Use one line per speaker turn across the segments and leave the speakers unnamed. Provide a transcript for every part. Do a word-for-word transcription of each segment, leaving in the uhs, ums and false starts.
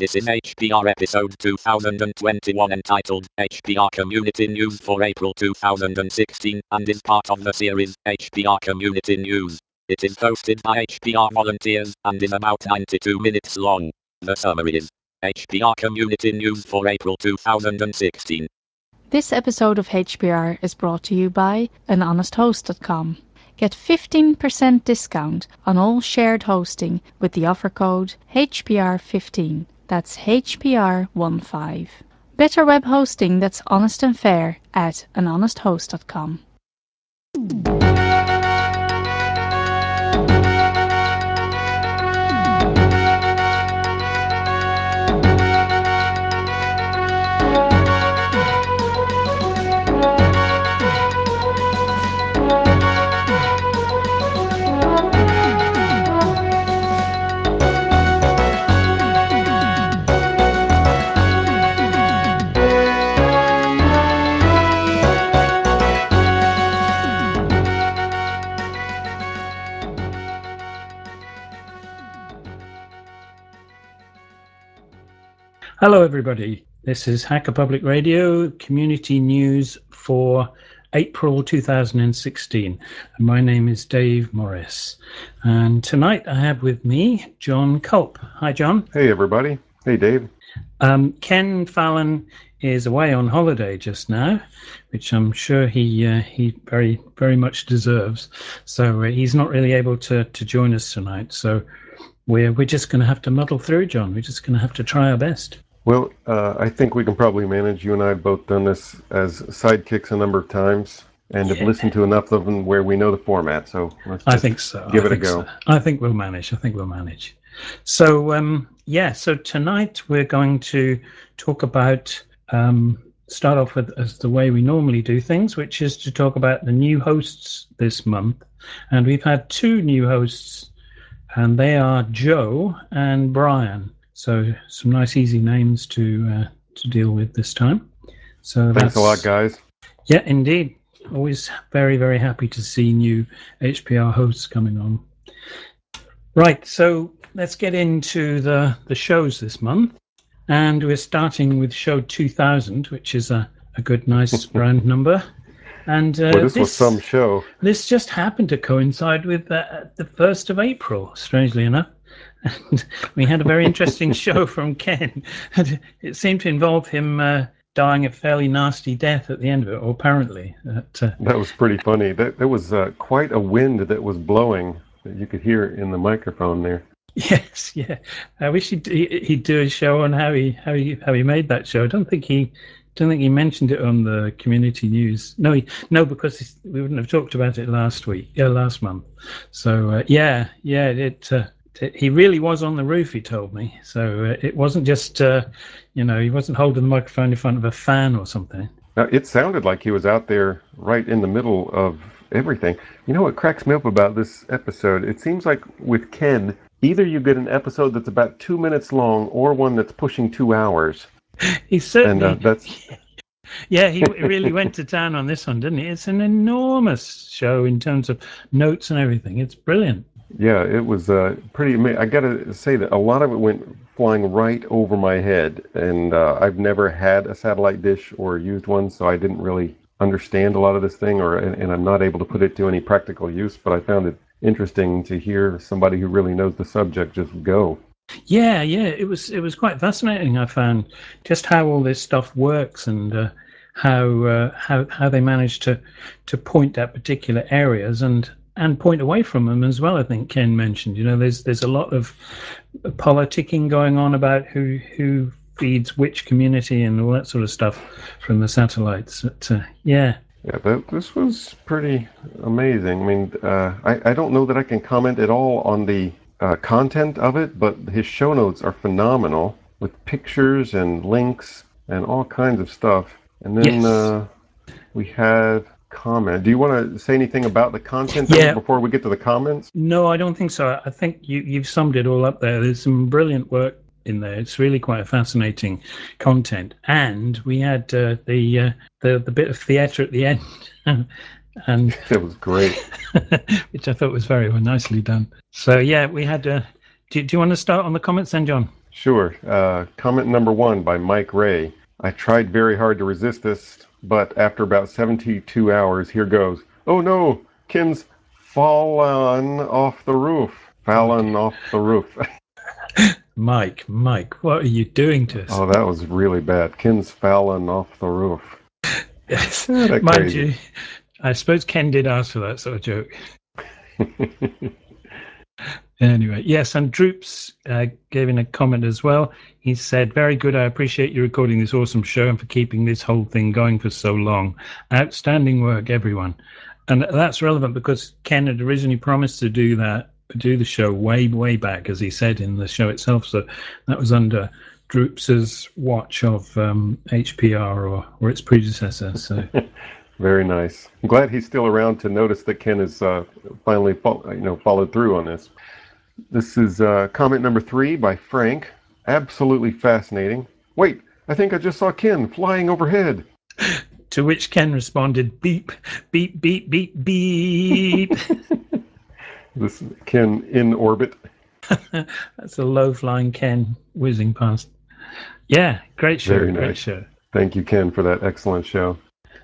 This is H P R episode two thousand twenty-one entitled H P R Community News for April two thousand sixteen and is part of the series H P R Community News. It is hosted by H P R volunteers and is about ninety-two minutes long. The summary is H P R Community News for April two thousand sixteen.
This episode of H P R is brought to you by an honest host dot com. Get fifteen percent discount on all shared hosting with the offer code H P R fifteen. That's H P R fifteen. Better web hosting that's honest and fair at an honest host dot com.
Hello everybody, this is Hacker Public Radio Community News for April two thousand sixteen, and my name is Dave Morris, and tonight I have with me John Culp. Hi John.
Hey everybody. Hey Dave.
Um, Ken Fallon is away on holiday just now, which I'm sure he uh, he very very much deserves, so uh, he's not really able to, to join us tonight, so we're, we're just going to have to muddle through, John. We're just going to have to try our best.
Well, uh, I think we can probably manage. You and I have both done this as sidekicks a number of times and have
Yeah.
listened to enough of them where we know the format. So let's
I
just
think so.
give
I
it a
think
go.
so. I think we'll manage. I think we'll manage. So, um, yeah, so tonight we're going to talk about, um, start off with as the way we normally do things, which is to talk about the new hosts this month. And we've had two new hosts, and they are Joe and Brian. So some nice easy names to uh, to deal with this time. So
Thanks
that's,
a lot, guys.
Yeah, indeed. Always very, very happy to see new H P R hosts coming on. Right, so let's get into the, the shows this month. And we're starting with show two thousand, which is a, a good, nice round number. And uh,
Well, this,
this
was some show.
This just happened to coincide with uh, the first of April, strangely enough. And we had a very interesting show from Ken. It seemed to involve him uh, dying a fairly nasty death at the end of it, or apparently. That, uh,
That was pretty funny. That, there was uh, quite a wind that was blowing that you could hear in the microphone there.
yes, yeah. I wish he'd, he'd do a show on how he how he how he made that show. I don't think he don't think he mentioned it on the community news. No, he, no, because we wouldn't have talked about it last week, yeah, last month. So uh, yeah, yeah, it. Uh, He really was on the roof, he told me. So uh, it wasn't just, uh, you know, he wasn't holding the microphone in front of a fan or something.
Now, it sounded like he was out there right in the middle of everything. You know what cracks me up about this episode? It seems like with Ken, either you get an episode that's about two minutes long or one that's pushing two hours.
He certainly...
And uh, that's...
Yeah, he really went to town on this one, didn't he? It's an enormous show in terms of notes and everything. It's brilliant.
Yeah, it was uh, pretty amazing. I got to say that a lot of it went flying right over my head, and uh, I've never had a satellite dish or used one, so I didn't really understand a lot of this thing, or and, and I'm not able to put it to any practical use, but I found it interesting to hear somebody who really knows the subject just go.
Yeah, yeah, it was it was quite fascinating. I found just how all this stuff works and uh, how uh, how how they manage to to point at particular areas and. and point away from them as well. I think Ken mentioned, you know, there's there's a lot of politicking going on about who who feeds which community and all that sort of stuff from the satellites. But, uh, yeah.
Yeah, that, this was pretty amazing. I mean, uh, I, I don't know that I can comment at all on the uh, content of it, but his show notes are phenomenal with pictures and links and all kinds of stuff. And then
Yes.
uh, we have... comment. Do you want to say anything about the content
Yeah.
before we get to the comments?
No, I don't think so. I think you, you've summed it all up there. There's some brilliant work in there. It's really quite a fascinating content. And we had uh, the, uh, the the bit of theatre at the end. and
It was great.
which I thought was very well, nicely done. So, yeah, we had... Uh, do, do you want to start on the comments then, John?
Sure. Uh, comment number one by Mike Ray. I tried very hard to resist this, but after about seventy-two hours, here goes. Oh no, Ken's fallen off the roof. Fallen off the roof.
Mike, Mike, what are you doing to us?
Oh, that was really bad. Ken's fallen off the roof.
Yes,
Yeah, that
mind
crazy.
you, I suppose Ken did ask for that sort of joke. Anyway, yes, and Droops uh, gave in a comment as well. He said, very good, I appreciate you recording this awesome show and for keeping this whole thing going for so long. Outstanding work, everyone. And that's relevant because Ken had originally promised to do that, do the show way, way back, as he said in the show itself. So that was under Droops's watch of um, H P R or, or its predecessor. So
very nice. I'm glad he's still around to notice that Ken has uh, finally fo- you know, followed through on this. This is uh, comment number three by Frank. Absolutely fascinating. Wait, I think I just saw Ken flying overhead.
To which Ken responded, beep, beep, beep, beep, beep.
This is Ken in orbit.
That's a low-flying Ken whizzing past. Yeah, great show,
Very
great
nice.
show.
Thank you, Ken, for that excellent show.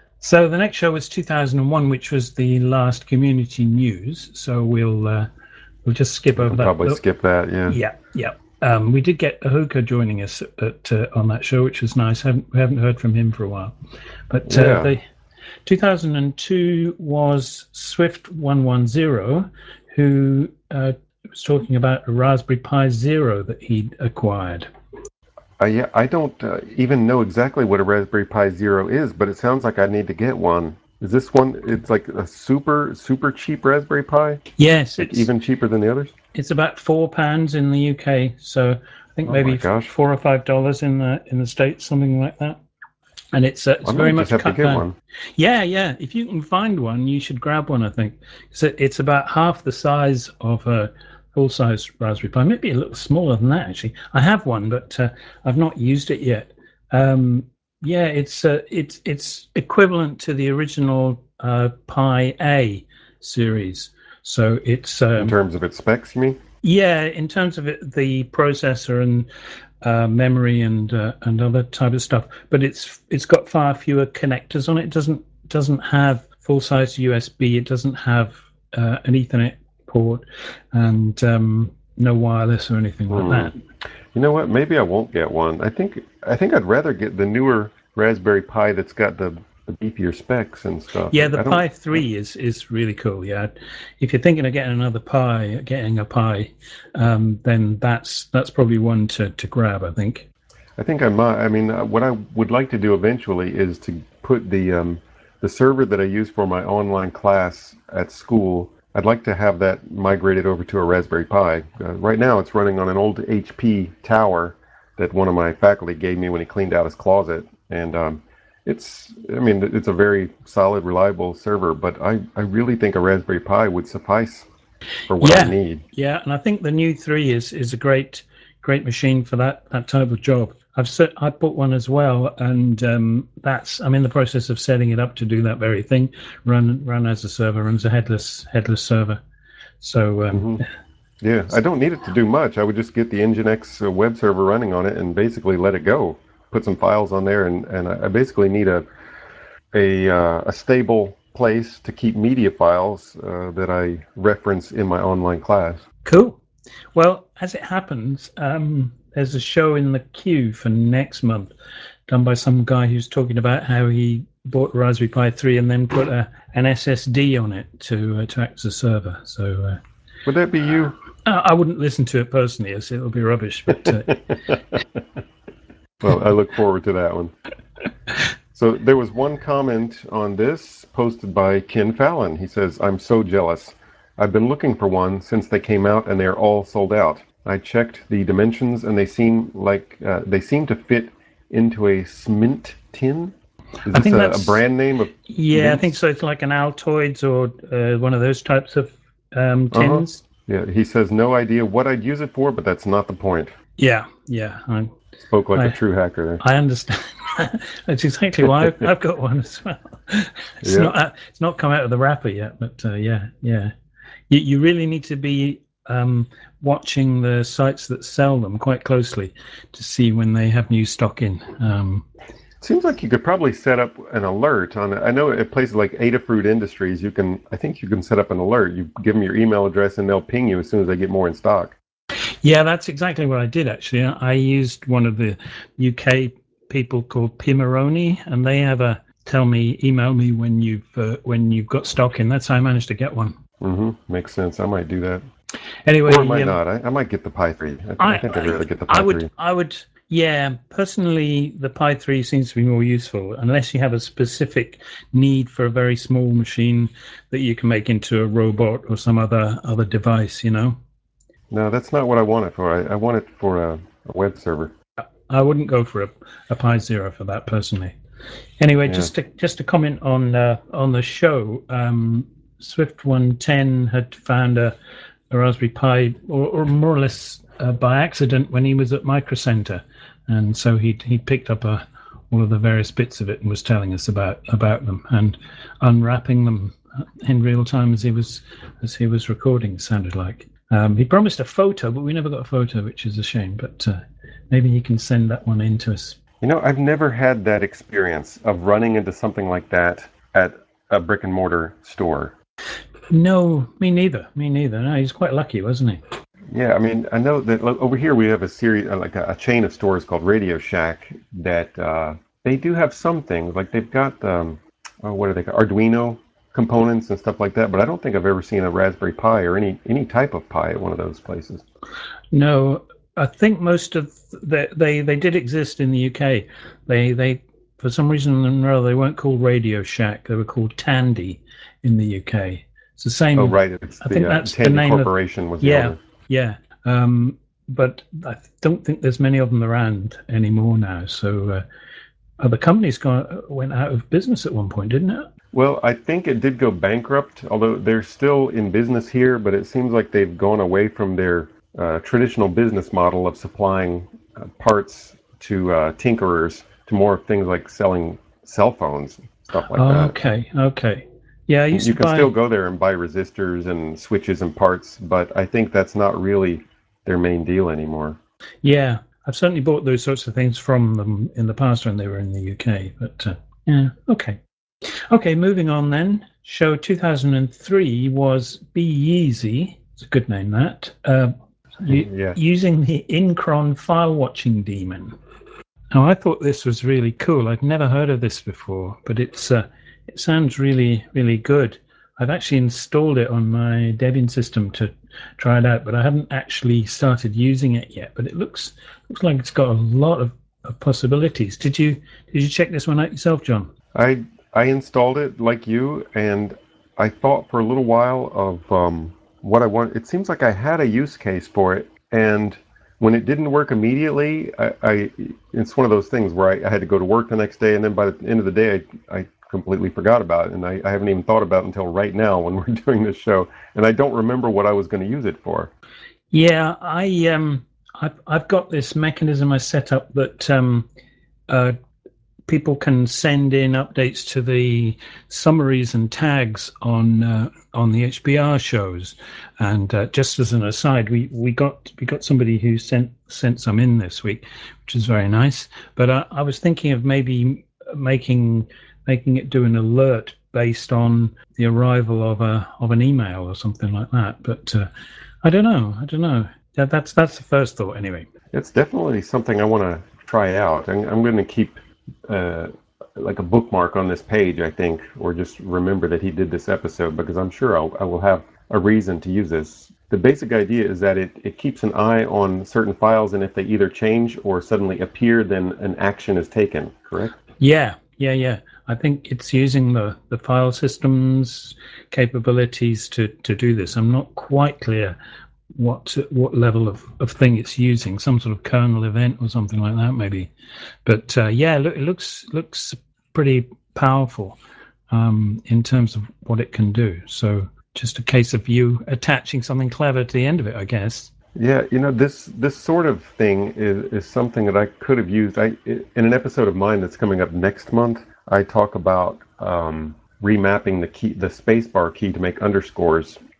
So the next show was two thousand one, which was the last community news. So we'll uh, we'll just skip over
We'll
that.
probably skip that, yeah.
Yeah, yeah. Um, we did get Ahuka joining us at, at, uh, on that show, which was nice. Haven't, we haven't heard from him for a while. But uh,
Yeah.
the two thousand two was Swift one one zero, who uh, was talking about a Raspberry Pi Zero that he'd acquired.
Uh, yeah, I don't uh, even know exactly what a Raspberry Pi Zero is, but it sounds like I need to get one. Is this one, it's like a super, super cheap Raspberry Pi?
Yes,
Like
it's
even cheaper than the others?
it's about four pounds in the U K, so I think
Oh my
maybe
gosh.
four or five dollars in the in the States, something like that. And it's uh, it's
I
very
might just
much
have to
cut
get
down.
one.
Yeah, yeah. If you can find one, you should grab one. I think so. It's about half the size of a full-size Raspberry Pi, maybe a little smaller than that. Actually, I have one, but uh, I've not used it yet. Um, yeah, it's uh, it's it's equivalent to the original uh, Pi A series. So it's um,
In terms of its specs, you mean?
yeah, in terms of it, the processor and uh, memory and uh, and other type of stuff, but it's it's got far fewer connectors on it. It doesn't doesn't have full size U S B. It doesn't have uh, an Ethernet port, and um, no wireless or anything like
Hmm.
that.
You know what? Maybe I won't get one. I think I think I'd rather get the newer Raspberry Pi that's got the, the beefier specs and stuff.
Yeah, the
I don't.
Pi three is, is really cool. Yeah, if you're thinking of getting another Pi, getting a Pi, um, then that's that's probably one to, to grab. I think.
I think I might. I mean, uh, what I would like to do eventually is to put the um, the server that I use for my online class at school. I'd like to have that migrated over to a Raspberry Pi. Uh, right now, it's running on an old H P tower that one of my faculty gave me when he cleaned out his closet, and um, it's. I mean, it's a very solid, reliable server. But I, I really think a Raspberry Pi would suffice for what
Yeah,
I need.
yeah, and I think the new three is is a great great machine for that that type of job. I've set, I bought one as well, and um, that's I'm in the process of setting it up to do that very thing. Run run as a server, runs a headless headless server. So um,
Mm-hmm. Yeah, I don't need it to do much. I would just get the Nginx uh, web server running on it and basically let it go. Put some files on there, and, and I basically need a a, uh, a stable place to keep media files uh, that I reference in my online class.
cool. Well, as it happens, um, there's a show in the queue for next month, done by some guy who's talking about how he bought Raspberry Pi three and then put a, an S S D on it to uh, to act as a server. So. Uh,
Would that be you?
I wouldn't listen to it personally, as it'll be rubbish. But uh,
Well, I look forward to that one. So there was one comment on this posted by Ken Fallon. He says, "I'm so jealous. I've been looking for one since they came out, and they're all sold out. I checked the dimensions, and they seem like uh, they seem to fit into a Smint tin. Is
I
this
think
a, a
that's
brand name of
yeah. I think
mints?
so. It's like an Altoids or uh, one of those types of um,
Uh-huh.
tins.
Yeah, he says, no idea what I'd use it for, but that's not the point.
Yeah, yeah. I
Spoke like a
I,
true hacker
I understand. That's exactly why I've, I've got one as well. It's
there.
not uh, it's not come out of the wrapper yet, but uh, yeah, yeah. You you really need to be um, watching the sites that sell them quite closely to see when they have new stock in. Um,
Seems like you could probably set up an alert on it. I know at places like Adafruit Industries, you can, I think you can set up an alert. You give them your email address and they'll ping you as soon as they get more in stock.
Yeah, that's exactly what I did, actually. I used one of the U K people called Pimaroni, and they have a tell me, email me when you've uh, when you've got stock in. That's how I managed to get one.
Mm-hmm. Makes sense. I might do that.
Anyway,
or I might
um,
not. I, I might get the Pi three. I,
I,
I think I'd rather get the
I
Pi
would,
three.
I would, yeah. Personally, the Pi three seems to be more useful, unless you have a specific need for a very small machine that you can make into a robot or some other other device. You know.
No, that's not what I want it for. I, I want it for a, a web server.
I wouldn't go for a, a Pi Zero for that personally. Anyway,
Yeah.
just to just to comment on uh, on the show, um, Swift one ten had found a, a Raspberry Pi, or, or more or less uh, by accident when he was at Micro Center, and so he he picked up a, all of the various bits of it and was telling us about about them and unwrapping them in real time as he was as he was recording. It sounded like um, he promised a photo, but we never got a photo, which is a shame. But uh, maybe he can send that one in to us.
You know, I've never had that experience of running into something like that at a brick and mortar store.
No, me neither. Me neither. No, he's quite lucky, wasn't he?
Yeah, I mean, I know that over here we have a series, uh, like a, a chain of stores called Radio Shack that uh, they do have some things. Like they've got, um, oh, what are they called? Arduino components and stuff like that. But I don't think I've ever seen a Raspberry Pi or any any type of Pi at one of those places.
No, I think most of the, they they did exist in the U K. They they for some reason or another they weren't called Radio Shack. They were called Tandy in the U K. It's the
Oh,
same.
right. It's
I think
the uh,
that's the
Tandy
name of.
Corporation was the
Yeah,
owner.
yeah. Um, but I don't think there's many of them around anymore now. So uh, uh, the company's gone went out of business at one point, didn't it?
Well, I think it did go bankrupt, although they're still in business here, but it seems like they've gone away from their uh, traditional business model of supplying uh, parts to uh, tinkerers to more of things like selling cell phones, stuff like
Oh,
that.
okay, okay. Yeah, I used
You
to
can still
buy.
go there and buy resistors and switches and parts, but I think that's not really their main deal anymore.
Yeah, I've certainly bought those sorts of things from them in the past when they were in the U K. But uh, yeah, okay. Okay, moving on then. Show two thousand three was Be Easy. It's a good name, that. Uh, u-
Yeah.
using the Incron file watching daemon. Now, I thought this was really cool. I'd never heard of this before, but it's uh, it sounds really, really good. I've actually installed it on my Debian system to try it out, but I haven't actually started using it yet. But it looks looks like it's got a lot of, of possibilities. Did you did you check this one out yourself, John?
I I installed it like you, and I thought for a little while of um, what I want. It seems like I had a use case for it, and when it didn't work immediately, I, I it's one of those things where I, I had to go to work the next day, and then by the end of the day, I, I completely forgot about it, and I, I haven't even thought about it until right now when we're doing this show, and I don't remember what I was going to use it for.
Yeah, I um, I've I've got this mechanism I set up that um, uh, people can send in updates to the summaries and tags on uh, on the H B R shows. And uh, just as an aside, we, we got we got somebody who sent sent some in this week, which is very nice. But I, I was thinking of maybe making making it do an alert based on the arrival of a of an email or something like that. But uh, I don't know. I don't know. That, that's that's the first thought anyway.
It's definitely something I want to try out. I'm, I'm going to keep uh, like a bookmark on this page, I think, or just remember that he did this episode because I'm sure I'll, I will have a reason to use this. The basic idea is that it, it keeps an eye on certain files, and if they either change or suddenly appear, then an action is taken, correct?
Yeah, yeah, yeah. I think it's using the, the file systems capabilities to, to do this. I'm not quite clear what what level of, of thing it's using, some sort of kernel event or something like that, maybe. But uh, yeah, look, it looks looks pretty powerful um, in terms of what it can do. So just a case of you attaching something clever to the end of it, I guess.
Yeah, you know, this this sort of thing is, is something that I could have used. I in an episode of mine that's coming up next month, I talk about um, remapping the key, the spacebar key to make underscores,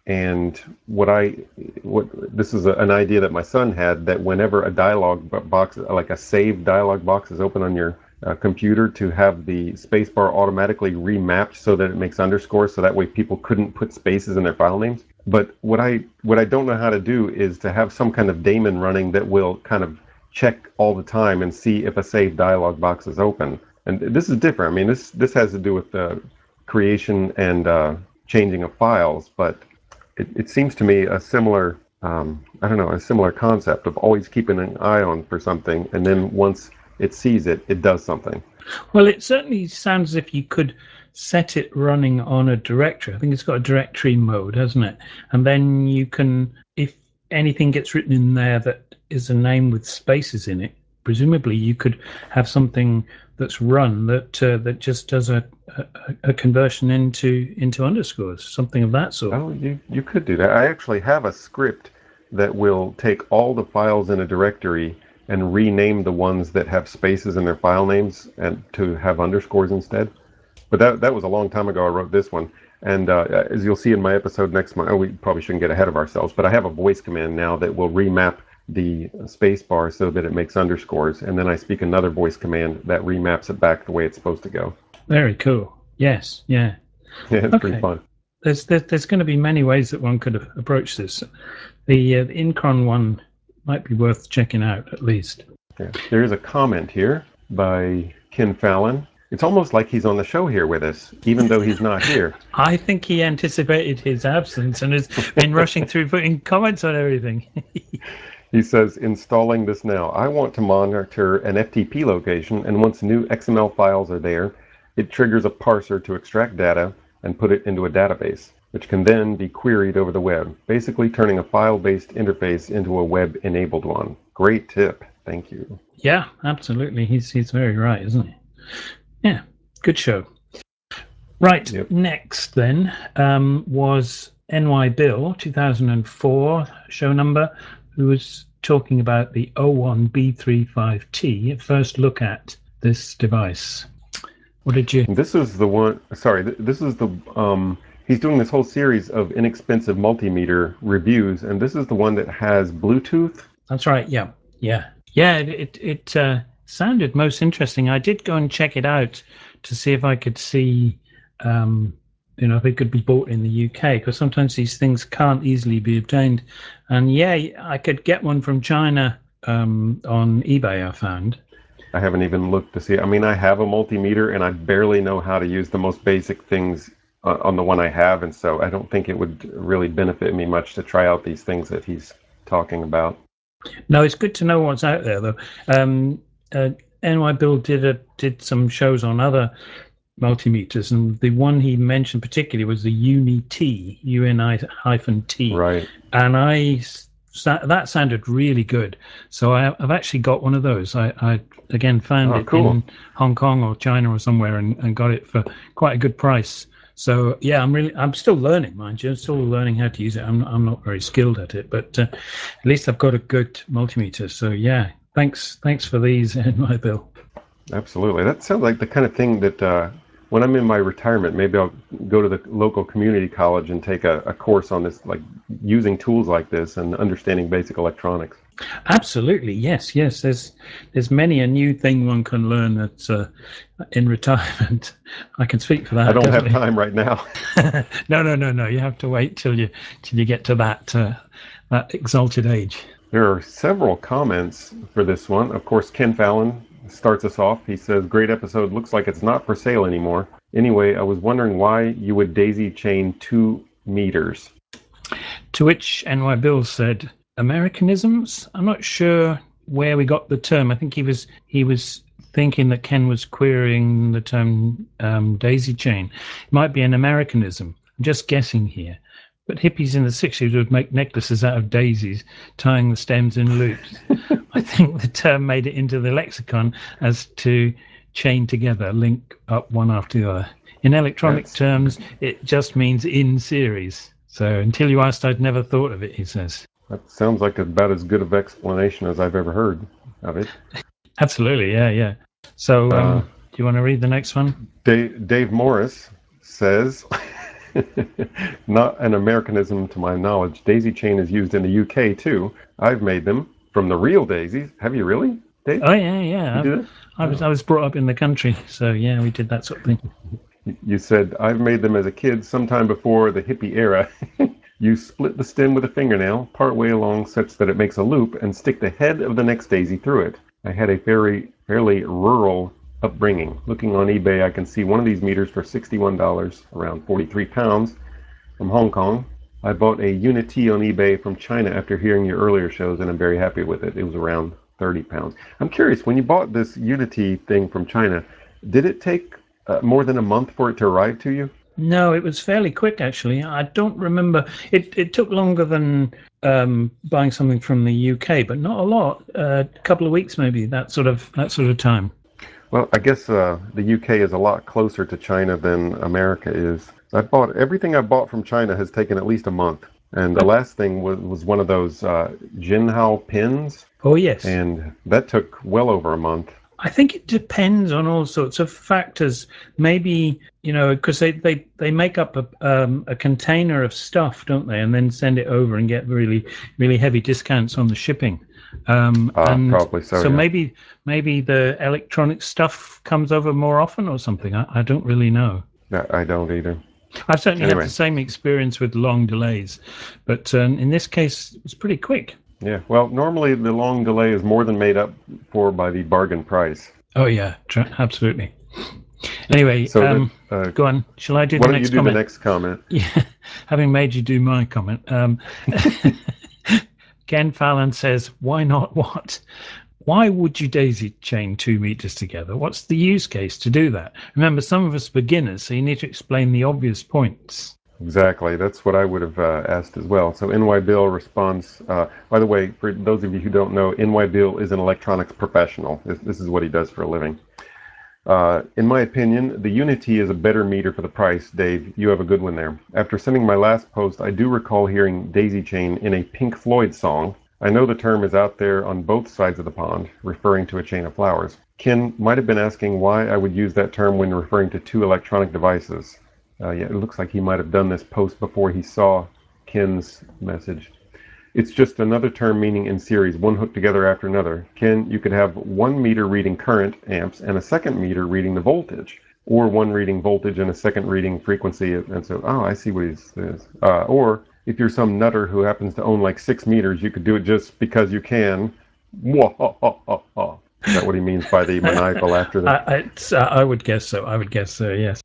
And what I, what this is a, an idea that my son had, that whenever a dialog box, like a saved dialog box, is open on your uh, computer, to have the spacebar automatically remapped so that it makes underscores, so that way people couldn't put spaces in their file names. But what I what I don't know how to do is to have some kind of daemon running that will kind of check all the time and see if a saved dialog box is open. And this is different. I mean, this this has to do with the creation and uh, changing of files, but It, it seems to me a similar, um, I don't know, a similar concept of always keeping an eye on for something, and then once it sees it, it does something.
Well, it certainly sounds as if you could set it running on a directory. I think it's got a directory mode, hasn't it? And then you can, if anything gets written in there that is a name with spaces in it, presumably you could have something that's run that uh, that just does a, a, a conversion into into underscores, something of that sort.
Oh, you, you could do that. I actually have a script that will take all the files in a directory and rename the ones that have spaces in their file names and to have underscores instead. But that that was a long time ago I wrote this one. And uh, as you'll see in my episode next month, oh, we probably shouldn't get ahead of ourselves, but I have a voice command now that will remap the space bar so that it makes underscores, and then I speak another voice command that remaps it back the way it's supposed to go.
Very cool. Yes, yeah.
Yeah, it's
Okay.
pretty fun.
There's, there's there's going to be many ways that one could approach this. The, uh, the Incron one might be worth checking out at least.
Yeah. There is a comment here by Ken Fallon. It's almost like he's on the show here with us, even though he's not here.
I think he anticipated his absence and has been rushing through putting comments on everything.
He says, installing this now. I want to monitor an F T P location, and once new X M L files are there, it triggers a parser to extract data and put it into a database, which can then be queried over the web, basically turning a file-based interface into a web-enabled one. Great tip. Thank you.
Yeah, absolutely. He's he's very right, isn't he? Yeah, good show. Right, yep. Next then um, was N Y Bill, two thousand four show number, who was talking about the O one B thirty-five T, first look at this device. What did you...
This is the one, sorry, this is the, um, he's doing this whole series of inexpensive multimeter reviews, and this is the one that has Bluetooth.
That's right, yeah, yeah. Yeah, it, it, it uh, sounded most interesting. I did go and check it out to see if I could see, um, you know, if it could be bought in the U K, because sometimes these things can't easily be obtained. And yeah, I could get one from China um, on eBay, I found.
I haven't even looked to see. I mean, I have a multimeter, and I barely know how to use the most basic things uh, on the one I have, and so I don't think it would really benefit me much to try out these things that he's talking about.
No, it's good to know what's out there, though. Um, uh, N Y Bill did a, did some shows on other multimeters, and the one he mentioned particularly was the Uni-T, U N I hyphen T.
Right.
And I that sounded really good. So I, I've actually got one of those. I, I again found
oh,
it
cool.
in Hong Kong or China or somewhere, and, and got it for quite a good price. So yeah, I'm really I'm still learning, mind you. I'm still learning how to use it. I'm I'm not very skilled at it, but uh, at least I've got a good multimeter. So yeah, thanks thanks for these, N Y Bill.
Absolutely. That sounds like the kind of thing that uh, when I'm in my retirement, maybe I'll go to the local community college and take a, a course on this, like using tools like this and understanding basic electronics.
Absolutely, yes, yes. There's there's many a new thing one can learn that's uh, in retirement. I can speak for that.
I don't
definitely.
have time right now.
no, no, no, no. You have to wait till you till you get to that uh, that exalted age.
There are several comments for this one. Of course, Ken Fallon starts us off. He says, great episode. Looks like it's not for sale anymore. Anyway, I was wondering why you would daisy chain two meters.
To which N Y Bill said, Americanisms? I'm not sure where we got the term. I think he was he was thinking that Ken was querying the term um, daisy chain. It might be an Americanism. I'm just guessing here. But hippies in the sixties would make necklaces out of daisies, tying the stems in loops. I think the term made it into the lexicon as to chain together, link up one after the other. In electronic That's... terms, it just means in series. So until you asked, I'd never thought of it, he says.
That sounds like about as good of explanation as I've ever heard of it.
Absolutely, yeah, yeah. So um, uh, do you want to read the next one?
Dave, Dave Morris says... Not an Americanism to my knowledge. Daisy chain is used in the U K too. I've made them from the real daisies. Have you really, Dave?
Oh yeah, yeah.
You
I,
did it?
I was I was brought up in the country, so yeah, we did that sort of thing.
You said, I've made them as a kid sometime before the hippie era. You split the stem with a fingernail partway along such that it makes a loop and stick the head of the next daisy through it. I had a very fairly rural upbringing. Looking on eBay, I can see one of these meters for sixty-one dollars, around forty-three pounds, from Hong Kong. I bought a Unity on eBay from China after hearing your earlier shows, and I'm very happy with it. It was around thirty pounds. I'm curious, when you bought this Unity thing from China, did it take uh, more than a month for it to arrive to you?
No, it was fairly quick actually. I don't remember. It it took longer than um, buying something from the U K, but not a lot. Uh, a couple of weeks maybe. That sort of that sort of time.
Well, I guess uh, the U K is a lot closer to China than America is. I bought everything I bought from China has taken at least a month, and the last thing was, was one of those uh, Jinhao pins,
Oh yes.
and that took well over a month.
I think it depends on all sorts of factors. Maybe, you know, because they, they, they make up a, um, a container of stuff, don't they? And then send it over and get really, really heavy discounts on the shipping. Um,
Uh,
and
probably so,
so
yeah.
maybe maybe the electronic stuff comes over more often or something. I, I don't really know.
I I don't either.
I've certainly had
Anyway.
the same experience with long delays, but um, in this case, it was pretty quick.
Yeah, well, normally the long delay is more than made up for by the bargain price.
Oh yeah, tr- absolutely. Anyway,
So
um,
that, uh,
go on. Shall I do
why
the
don't you
next
do
comment?
the next comment?
Yeah, having made you do my comment. Um, Ken Fallon says, why not what? Why would you daisy chain two meters together? What's the use case to do that? Remember, some of us are beginners, so you need to explain the obvious points.
Exactly, that's what I would have uh, asked as well. So N Y Bill responds, uh, by the way, for those of you who don't know, N Y Bill is an electronics professional. This, this is what he does for a living. Uh, in my opinion, the Unity is a better meter for the price. Dave, you have a good one there. After sending my last post, I do recall hearing daisy chain in a Pink Floyd song. I know the term is out there on both sides of the pond, referring to a chain of flowers. Ken might have been asking why I would use that term when referring to two electronic devices. Uh, yeah, it looks like he might have done this post before he saw Ken's message. It's just another term meaning in series, one hooked together after another. Ken, you could have one meter reading current, amps, and a second meter reading the voltage, or one reading voltage and a second reading frequency. And so, oh, I see what he says. Uh, or if you're some nutter who happens to own like six meters, you could do it just because you can. Is that what he means by the maniacal laughter there?
I, I, I would guess so. I would guess so, yes.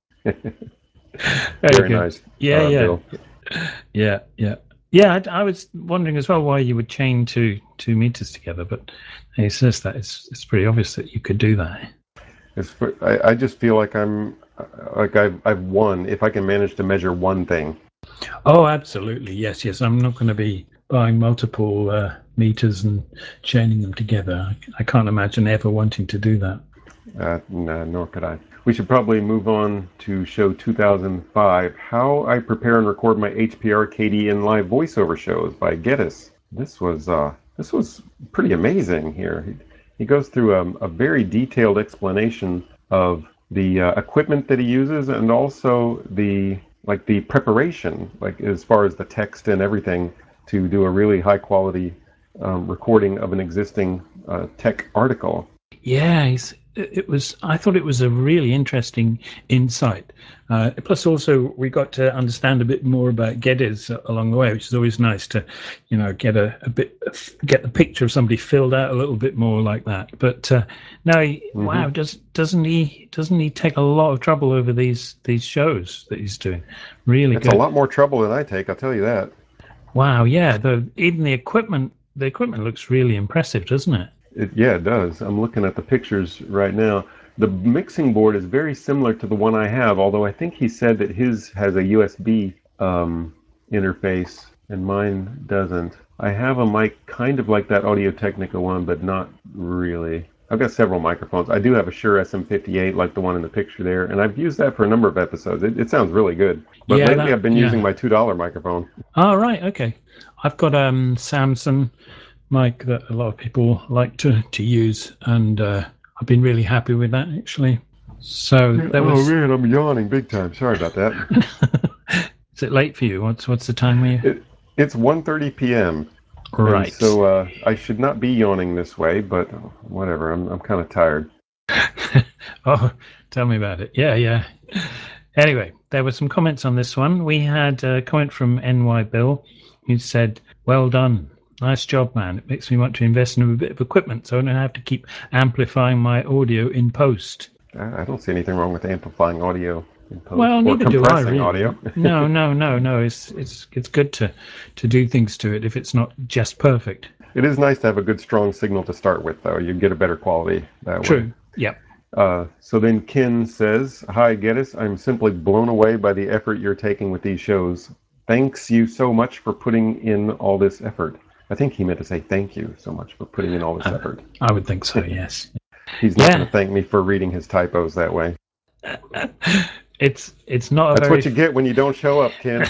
Very
good.
nice,
Yeah,
uh,
yeah.
Bill.
Yeah, yeah. Yeah, I, I was wondering as well why you would chain two two meters together, but he says that it's it's pretty obvious that you could do that.
It's for, I, I just feel like I'm uh, like I've I've won if I can manage to measure one thing.
Oh, absolutely. Yes, yes. I'm not going to be buying multiple uh, meters and chaining them together. I, I can't imagine ever wanting to do that.
Uh, no, nor could I. We should probably move on to show two thousand five, How I Prepare and Record My H P R K D N Live Voiceover Shows by Geddes. This was uh, this was pretty amazing here. He, he goes through a, a very detailed explanation of the uh, equipment that he uses and also the like the preparation, like as far as the text and everything, to do a really high quality um, recording of an existing uh, tech article.
Yeah, he's, it was. I thought it was a really interesting insight. Uh, plus, also we got to understand a bit more about Geddes along the way, which is always nice to, you know, get a, a bit, get the picture of somebody filled out a little bit more like that. But uh, no, he, mm-hmm. wow, does doesn't he doesn't he take a lot of trouble over these these shows that he's doing? Really,
it's
good.
a lot more trouble than I take. I'll tell you that.
Wow, yeah. The even the equipment, the equipment looks really impressive, doesn't it?
It, yeah, it does. I'm looking at the pictures right now. The mixing board is very similar to the one I have, although I think he said that his has a U S B um, interface and mine doesn't. I have a mic kind of like that Audio-Technica one, but not really. I've got several microphones. I do have a Shure S M fifty-eight like the one in the picture there, and I've used that for a number of episodes. It, it sounds really good. But
yeah,
lately
that,
I've been
yeah.
using my two dollar microphone.
Oh, right, okay. I've got um Samson mic that a lot of people like to, to use, and uh, I've been really happy with that actually. So there
oh
was.
man, I'm yawning big time. Sorry about that.
Is it late for you? What's what's the time where you?
It, it's one thirty p.m. And
Right.
so uh, I should not be yawning this way, but whatever. I'm I'm kind of tired.
Oh, tell me about it. Yeah, yeah. Anyway, there were some comments on this one. We had a comment from N Y Bill who said, "Well done. Nice job, man. It makes me want to invest in a bit of equipment so I don't have to keep amplifying my audio in post."
I I don't see anything wrong with amplifying audio in post
Well,
or
neither do I,
compressing
really.
audio.
No, no, no, no. It's it's it's good to to do things to it if it's not just perfect.
It is nice to have a good, strong signal to start with, though. You get a better quality that way.
True. Yep.
Uh, so then Ken says, "Hi, Geddes. I'm simply blown away by the effort you're taking with these shows. Thanks you so much for putting in all this effort." I think he meant to say thank you so much for putting in all this
Uh,
effort.
I would think so. Yes.
He's not going
Yeah.
to thank me for reading his typos that way.
It's it's not a
That's
very
what you get when you don't show up, Ken.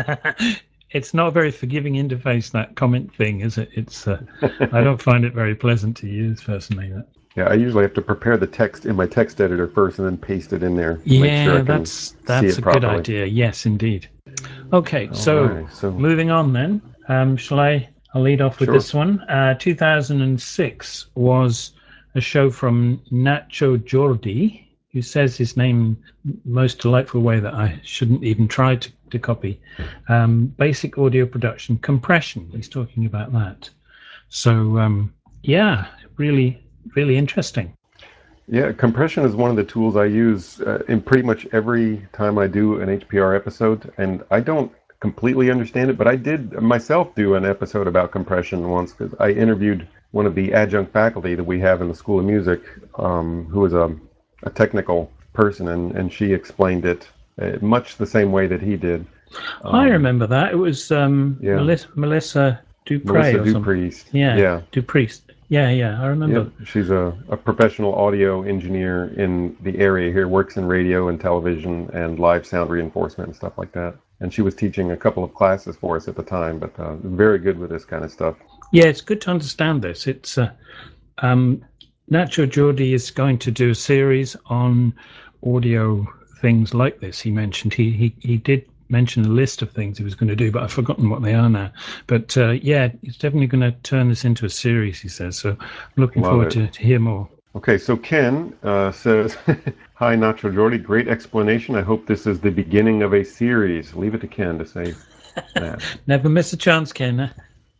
it's not a very forgiving interface, that comment thing, is it? It's uh, I don't find it very pleasant to use personally. That.
Yeah, I usually have to prepare the text in my text editor first and then paste it in there to
Yeah,
make sure I can
that's
see
that's
it
a good
properly.
idea. Yes, indeed. Okay,
All
so
right, so
moving on then. Um, shall I? I'll lead off with
sure.
this one. Uh, two thousand six was a show from Nacho Jordi, who says his name most delightful way that I shouldn't even try to, to copy. Um, basic audio production compression. He's talking about that. So um, yeah, really, really interesting.
Yeah, compression is one of the tools I use uh, in pretty much every time I do an H P R episode, and I don't completely understand it, but I did myself do an episode about compression once because I interviewed one of the adjunct faculty that we have in the School of Music, um, who is a, a technical person, and, and she explained it uh, much the same way that he did. Um,
I remember that. It was um,
yeah.
Melissa, Melissa Dupre
Melissa
or something.
Dupriest.
Yeah,
Yeah.
Dupriest. Yeah, yeah, I remember.
Yep, she's a, a professional audio engineer in the area here, works in radio and television and live sound reinforcement and stuff like that. And she was teaching a couple of classes for us at the time, but uh, very good with this kind of stuff.
Yeah, it's good to understand this. It's uh, um, Nacho Jordi is going to do a series on audio things like this. He mentioned he he, he did mention a list of things he was going to do, but I've forgotten what they are now. But uh, yeah, he's definitely going to turn this into a series, he says. So I'm looking
Love
forward
it.
to, to hear more.
Okay, so Ken uh, says, "Hi, Nacho Jordi. Great explanation. I hope this is the beginning of a series." Leave it to Ken to say that.
Never miss a chance, Ken.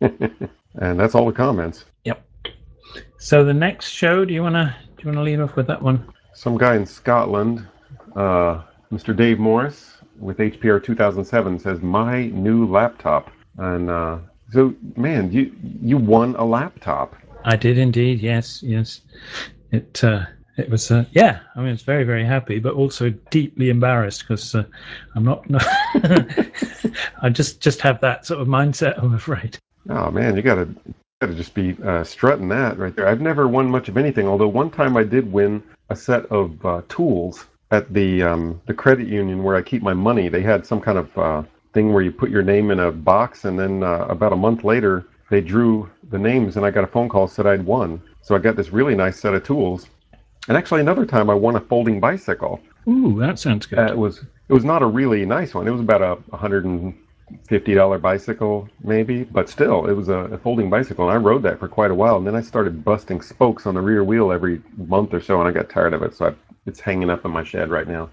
And that's all the comments.
Yep. So the next show, do you wanna do you wanna lead off with that one?
Some guy in Scotland, uh, Mister Dave Morris, with H P R two thousand seven, says, "My new laptop." And uh, so, man, you you won a laptop.
I did indeed. Yes, yes. It uh, it was uh, yeah. I mean, it's very very happy, but also deeply embarrassed because uh, I'm not. No, I just just have that sort of mindset, I'm afraid.
Oh man, you gotta gotta just be uh, strutting that right there. I've never won much of anything, although one time I did win a set of uh, tools at the um, the credit union where I keep my money. They had some kind of uh, thing where you put your name in a box, and then uh, about a month later they drew the names, and I got a phone call that said I'd won. So I got this really nice set of tools. And actually, another time I won a folding bicycle.
Ooh, that sounds good.
Uh, it was it was not a really nice one. It was about a one hundred fifty dollar bicycle, maybe, but still, it was a, a folding bicycle, and I rode that for quite a while. And then I started busting spokes on the rear wheel every month or so, and I got tired of it. So I, it's hanging up in my shed right now.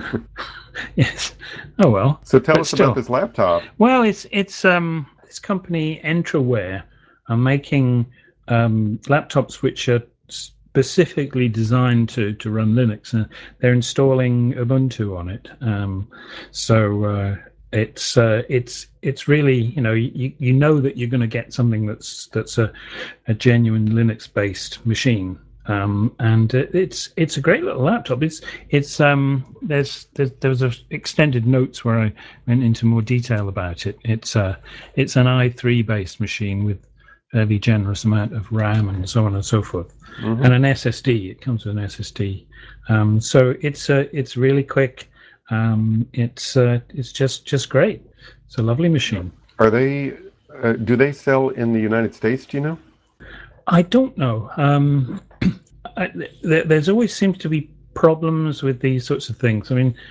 Yes. Oh well.
So tell
But
us
still.
about this laptop.
Well, it's it's um this company Entraware are making um, laptops which are specifically designed to, to run Linux. Uh, they're installing Ubuntu on it, um, so uh, it's uh, it's it's really you know you, you know that you're going to get something that's that's a, a genuine Linux based machine. Um, and it, it's it's a great little laptop. It's it's um there's, there's there was a extended notes where I went into more detail about it. It's uh it's an i three based machine with fairly generous amount of RAM and so on and so forth, mm-hmm. and an S S D. It comes with an S S D, um, so it's uh, it's really quick. Um, it's uh, it's just just great. It's a lovely machine.
Are they? Uh, do they sell in the United States? Do you know?
I don't know. Um, I, there, there's always seems to be problems with these sorts of things. I mean,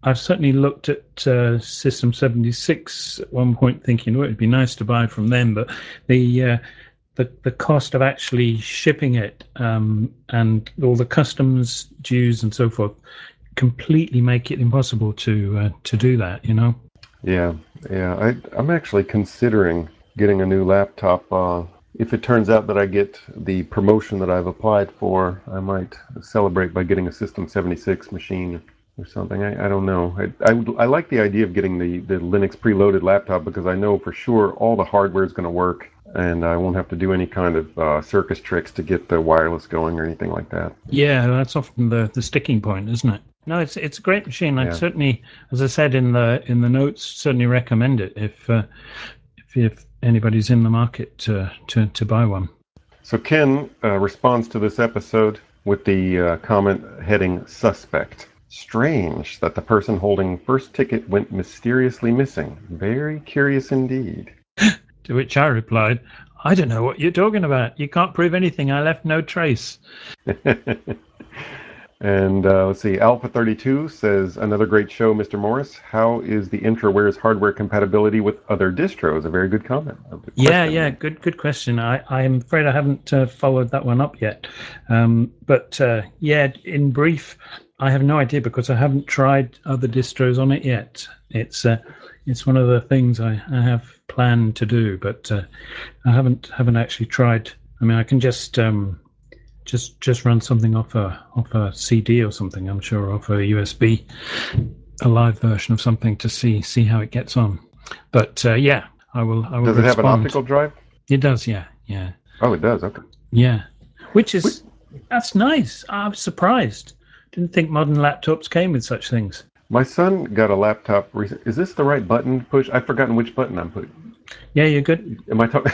I've certainly looked at uh, System seventy-six at one point, thinking, "Oh, it'd be nice to buy from them," but the uh, the the cost of actually shipping it um, and all the customs dues and so forth completely make it impossible to uh, to do that. You know.
Yeah, yeah. I, I'm actually considering getting a new laptop. Uh, if it turns out that I get the promotion that I've applied for, I might celebrate by getting a System seventy-six machine or something. I, I don't know. I, I, would- I like the idea of getting the, the Linux preloaded laptop because I know for sure all the hardware is going to work and I won't have to do any kind of uh, circus tricks to get the wireless going or anything like that.
Yeah, that's often the, the sticking point, isn't it? No, it's it's a great machine. I'd
Yeah.
certainly, as I said in the in the notes, certainly recommend it if uh, if, if anybody's in the market to to, to buy one.
So Ken uh, responds to this episode with the uh, comment heading suspect. Strange that the person holding first ticket went mysteriously missing. Very curious indeed.
To which I replied, I don't know what you're talking about. You can't prove anything. I left no trace.
And uh, let's see, Alpha thirty-two says, another great show, Mister Morris. How is the IntraWare's hardware compatibility with other distros? A very good comment.
Yeah, yeah, good good question. I, I'm afraid I haven't uh, followed that one up yet. Um, but uh, yeah, in brief, I have no idea because I haven't tried other distros on it yet. It's uh, it's one of the things I, I have planned to do, but uh, I haven't haven't actually tried. I mean, I can just um, just just run something off a off a C D or something. I'm sure off a U S B, a live version of something to see see how it gets on. But uh, yeah, I will. I will.
Does it
respond.
have an optical drive?
It does. Yeah. Yeah.
Oh, it does. Okay.
Yeah. Which is that's nice. I'm surprised. Didn't think modern laptops came with such things.
My son got a laptop recently. Is this the right button to push? I've forgotten which button I'm putting.
Yeah, you're good.
Am I talking?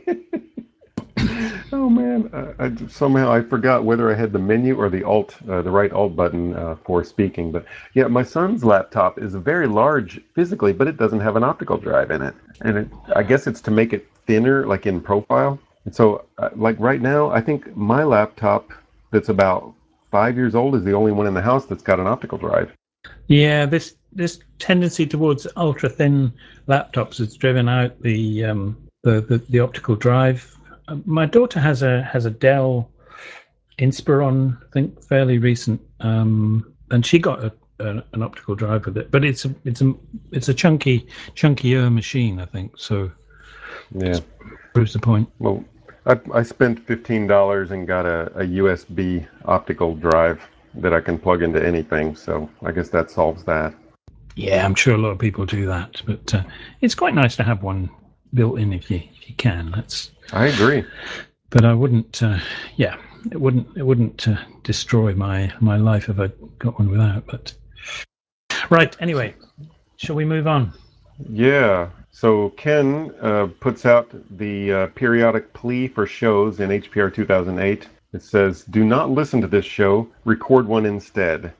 Oh man, uh, I, somehow I forgot whether I had the menu or the alt, uh, the right alt button uh, for speaking. But yeah, my son's laptop is very large physically, but it doesn't have an optical drive in it, and it, I guess it's to make it thinner, like in profile. And so, uh, like right now, I think my laptop that's about five years old is the only one in the house that's got an optical drive.
Yeah, this this tendency towards ultra thin laptops has driven out the um, the, the the optical drive. Uh, my daughter has a has a Dell Inspiron, I think, fairly recent, um, and she got a, a, an optical drive with it. But it's a it's a it's a chunky chunkier machine, I think. So
Yeah.
proves the point.
Well, I, I spent fifteen dollars and got a, a U S B optical drive that I can plug into anything. So I guess that solves that.
Yeah, I'm sure a lot of people do that, but uh, it's quite nice to have one built in if you if you can. That's.
I agree.
But I wouldn't. Uh, yeah, it wouldn't. It wouldn't uh, destroy my my life if I got one without. But right. Anyway, shall we move on?
Yeah. So Ken uh, puts out the uh, periodic plea for shows in H P R two thousand eight. It says, "Do not listen to this show. Record one instead."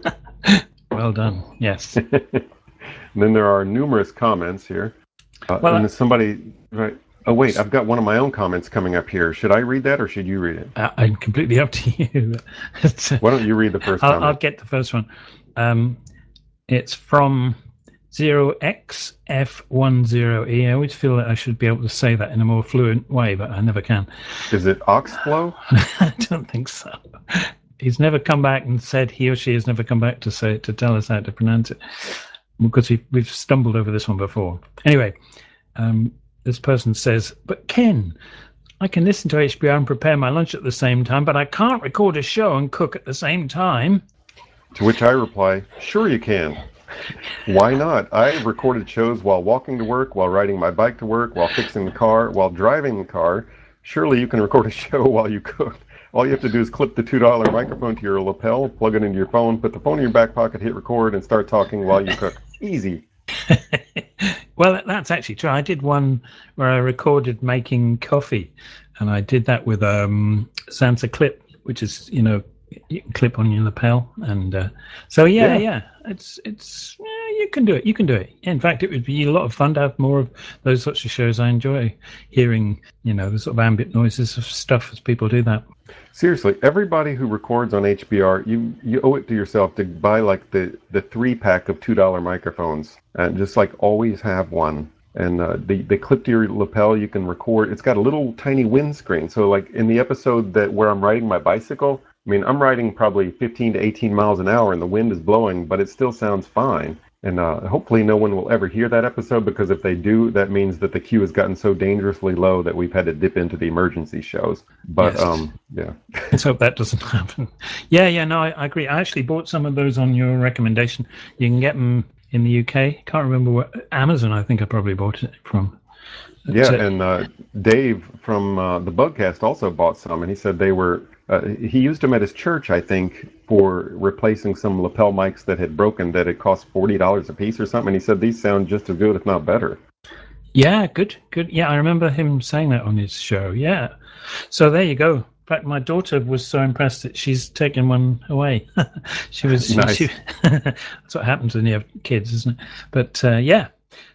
Well done. Yes.
And then there are numerous comments here. Uh,
Well,
and
I-
somebody, right? Oh wait, I've got one of my own comments coming up here. Should I read that or should you read it?
I, I'm completely up to you. It's, uh,
Why don't you read the first
I'll,
comment?
I'll get the first one. Um, it's from zero X F one zero E. I always feel that I should be able to say that in a more fluent way, but I never can.
Is it Oxflow?
I don't think so. He's never come back and said he or she has never come back to say to tell us how to pronounce it because we, we've stumbled over this one before. Anyway, um, this person says, "But Ken, I can listen to H B R and prepare my lunch at the same time, but I can't record a show and cook at the same time."
To which I reply, "Sure you can. Why not? I've recorded shows while walking to work, while riding my bike to work, while fixing the car, while driving the car. Surely you can record a show while you cook. All you have to do is clip the two dollar microphone to your lapel, plug it into your phone, put the phone in your back pocket, hit record, and start talking while you cook. Easy."
Well, that's actually true. I did one where I recorded making coffee, and I did that with um, Sansa Clip, which is, you know, you can clip on your lapel, and uh, so yeah, yeah,
Yeah.
it's it's you can do it. You can do it. In fact, it would be a lot of fun to have more of those sorts of shows. I enjoy hearing, you know, the sort of ambient noises of stuff as people do that.
Seriously, everybody who records on H B R, you you owe it to yourself to buy like the the three pack of two dollar microphones and just like always have one. And uh, they they clip to your lapel. You can record. It's got a little tiny windscreen. So like in the episode that where I'm riding my bicycle, I mean I'm riding probably fifteen to eighteen miles an hour and the wind is blowing, but it still sounds fine. And uh, hopefully no one will ever hear that episode, because if they do, that means that the queue has gotten so dangerously low that we've had to dip into the emergency shows. But
Yes.
um, yeah.
Let's hope that doesn't happen. Yeah, yeah, no, I, I agree. I actually bought some of those on your recommendation. You can get them in the U K. Can't remember what Amazon. I think I probably bought it from.
Yeah,
But, uh,
and uh, Dave from uh, the Bugcast also bought some, and he said they were. Uh, he used them at his church, I think, for replacing some lapel mics that had broken. That it cost forty dollars a piece or something. And he said these sound just as good, if not better.
yeah, good, good. Yeah, I remember him saying that on his show. Yeah. So there you go. In fact, my daughter was so impressed that she's taken one away. she was. She,
Nice.
she, that's what happens when you have kids, isn't it? But uh, yeah.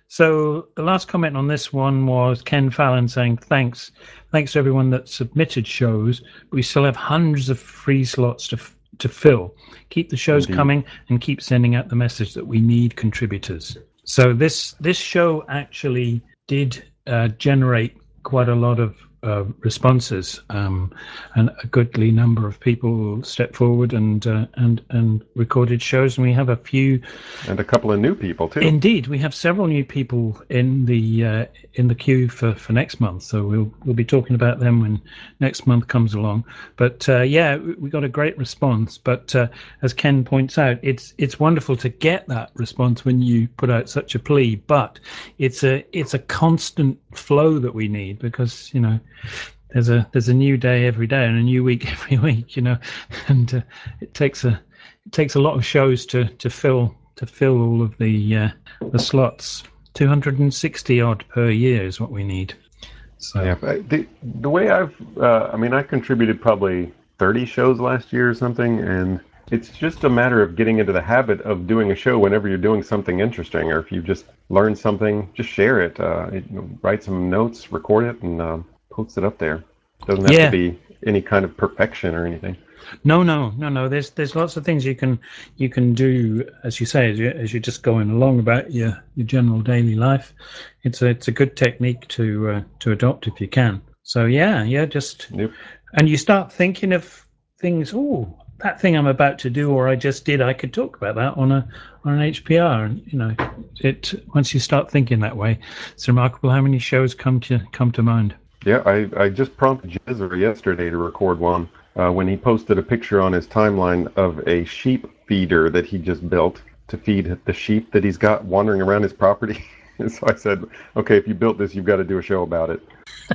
So the last comment on this one was Ken Fallon saying, thanks. Thanks to everyone that submitted shows. We still have hundreds of free slots to f- to fill. Keep the shows
Indeed.
coming and keep sending out the message that we need contributors. So this this show actually did uh, generate quite a lot of uh, responses, um, and a goodly number of people stepped forward and uh, and and recorded shows, and we have a few.
And a couple of new people too.
Indeed, we have several new people in the uh, in the queue for, for next month, so we'll we'll be talking about them when next month comes along. But uh, yeah, we got a great response. But uh, as Ken points out, it's it's wonderful to get that response when you put out such a plea. But it's a it's a constant flow that we need, because you know there's a there's a new day every day and a new week every week, you know, and uh, it takes a it takes a lot of shows to to fill. to fill all of the uh, the slots. two hundred sixty odd per year is what we need. So
Yeah, but the the way I've, uh, I mean, I contributed probably thirty shows last year or something, and it's just a matter of getting into the habit of doing a show whenever you're doing something interesting, or if you just learn something, just share it. Uh, it write some notes, record it, and uh, post it up there. Doesn't have
yeah.
to be any kind of perfection or anything.
No, no, no, no. There's there's lots of things you can you can do, as you say, as, you, as you're just going along about your, your general daily life. It's a it's a good technique to uh, to adopt if you can. So yeah, yeah, just
Yep.
and you start thinking of things. Oh, that thing I'm about to do, or I just did. I could talk about that on a on an H P R. And you know, it once you start thinking that way, it's remarkable how many shows come to come to mind.
Yeah, I, I just prompted Jezzer yesterday to record one uh, when he posted a picture on his timeline of a sheep feeder that he just built to feed the sheep that he's got wandering around his property. And so I said, okay, if you built this, you've got to do a show about it.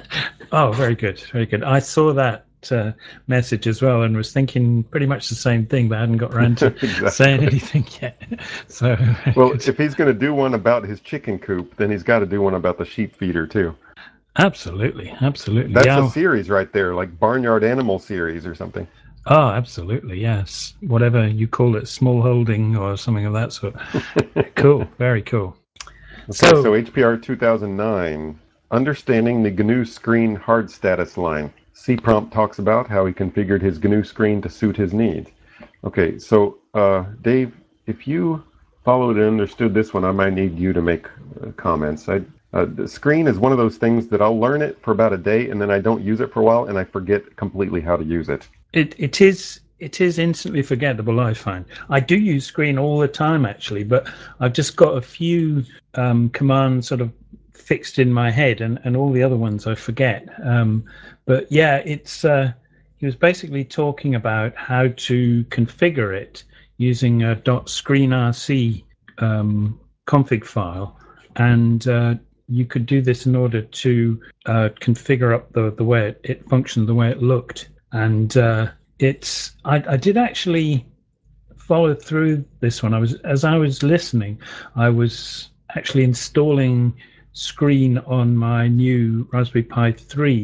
Oh, very good, very good. I saw that uh, message as well and was thinking pretty much the same thing, but I hadn't got around to
Exactly.
saying anything yet. So,
well, if he's going to do one about his chicken coop, then he's got to do one about the sheep feeder too.
Absolutely, absolutely.
That's
yeah.
a series right there, like Barnyard Animal series or something.
Oh, absolutely, yes. Whatever you call it, small holding or something of that sort. Cool, very cool.
Okay,
So,
so H P R two thousand nine, understanding the G N U screen hard status line. C-Prompt talks about how he configured his G N U screen to suit his needs. Okay, so uh, Dave, if you followed and understood this one, I might need you to make uh, comments. I, uh, the screen is one of those things that I'll learn it for about a day and then I don't use it for a while and I forget completely how to use it.
It it is it is instantly forgettable, I find. I do use screen all the time actually, but I've just got a few um, commands sort of fixed in my head, and, and all the other ones I forget. Um, but yeah, it's uh, he was basically talking about how to configure it using a .screenrc um, config file, and uh, you could do this in order to uh, configure up the, the way it, it functioned, the way it looked. And uh, it's I, I did actually follow through this one. I was as I was listening, I was actually installing Screen on my new Raspberry Pi three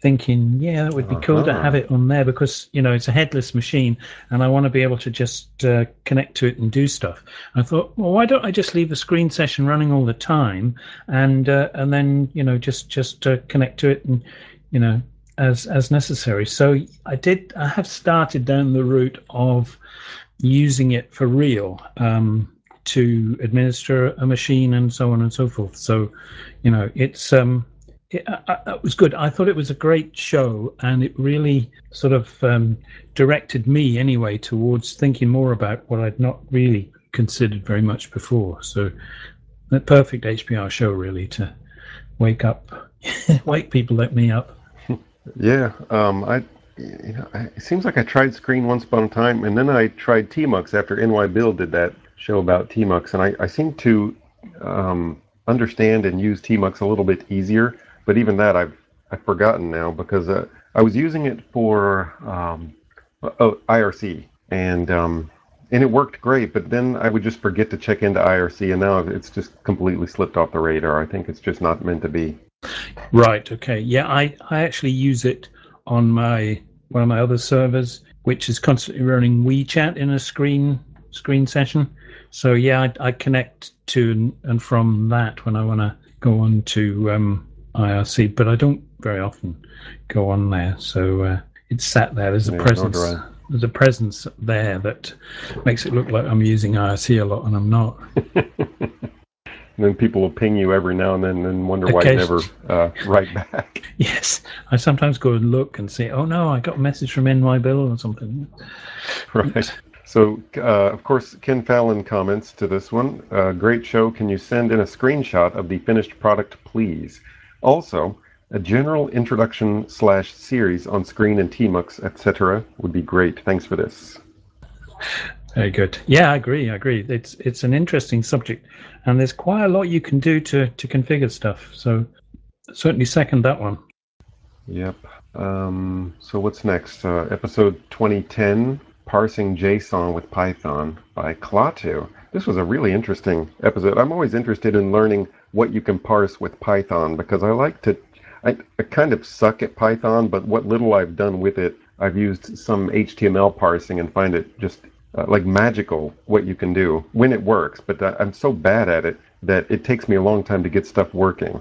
thinking, yeah, it would be cool to
Uh-huh.
have it on there because, you know, it's a headless machine and I want to be able to just uh, connect to it and do stuff. I thought, well, why don't I just leave the screen session running all the time and uh, and then, you know, just just uh, connect to it and, you know, as as necessary. So I did. I have started down the route of using it for real um, to administer a machine and so on and so forth. So, you know, it's um, it, uh, it was good. I thought it was a great show, and it really sort of um, directed me anyway towards thinking more about what I'd not really considered very much before. So, the perfect H P R show really to wake up, wake people like me up.
Yeah, um, I, you know, I- it seems like I tried Screen once upon a time, and then I tried Tmux after N Y Bill did that show about Tmux, and I, I seem to um, understand and use Tmux a little bit easier, but even that I've I've forgotten now because uh, I was using it for um, oh, I R C, and um, and it worked great, but then I would just forget to check into I R C, and now it's just completely slipped off the radar. I think it's just not meant to be.
Right. Okay. Yeah, I, I actually use it on my one of my other servers, which is constantly running WeChat in a screen screen session. So yeah, I, I connect to and from that when I want to go on to um, I R C, but I don't very often go on there. So uh, it's sat there. There's a
Yeah, nor do
presence.
I.
There's a presence there that makes it look like I'm using I R C a lot, and I'm not.
And then people will ping you every now and then and wonder why you never
Occasionally.
uh, write back.
Yes, I sometimes go and look and say, "Oh no, I got a message from N Y Bill or something."
Right. So, uh, of course, Ken Fallon comments to this one. Uh, great show. Can you send in a screenshot of the finished product, please? Also, a general introduction slash series on Screen and Tmux, et cetera would be great. Thanks for this.
Very good. Yeah, I agree. I agree. It's it's an interesting subject, and there's quite a lot you can do to to configure stuff. So certainly second that one.
Yep. Um, so what's next? Uh, episode twenty ten, Parsing JSON with Python by Klaatu. This was a really interesting episode. I'm always interested in learning what you can parse with Python because I like to, I, I kind of suck at Python, but what little I've done with it, I've used some H T M L parsing and find it just uh, like magical what you can do when it works. But uh, I'm so bad at it that it takes me a long time to get stuff working.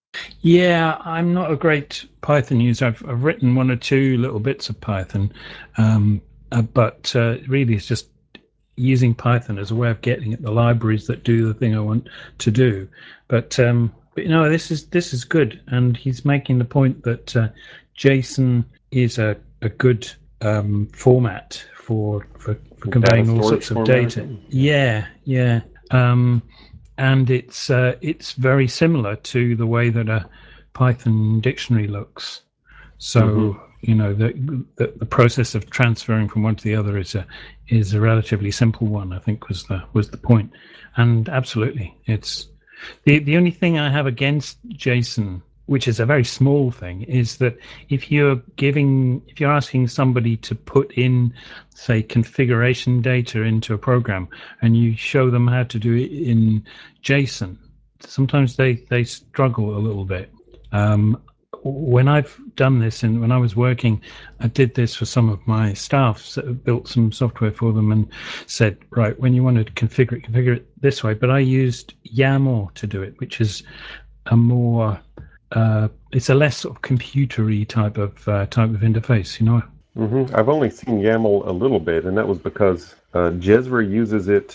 Yeah, I'm not a great Python user. I've, I've written one or two little bits of Python, um, uh, but uh, really it's just using Python as a way of getting at the libraries that do the thing I want to do. But um, but you know, this is this is good, and he's making the point that uh, JSON is a a good um, format for for, for
Data
conveying all
storage
sorts of
format.
data. Yeah, yeah. Um, and it's uh, it's very similar to the way that a Python dictionary looks. So
Mm-hmm.
you know the, the the process of transferring from one to the other is a is a relatively simple one. I think was the was the point, and absolutely, it's the the only thing I have against JSON, which is a very small thing, is that if you're giving if you're asking somebody to put in, say, configuration data into a program, and you show them how to do it in JSON, sometimes they they struggle a little bit. Um, when I've done this and when I was working, I did this for some of my staff, so built some software for them and said, right, when you want to configure it, configure it this way. But I used YAML to do it, which is a more, uh, it's a less sort of computery type of uh, type of interface, you know.
Mm-hmm. I've only seen YAML a little bit, and that was because uh, Jezra uses it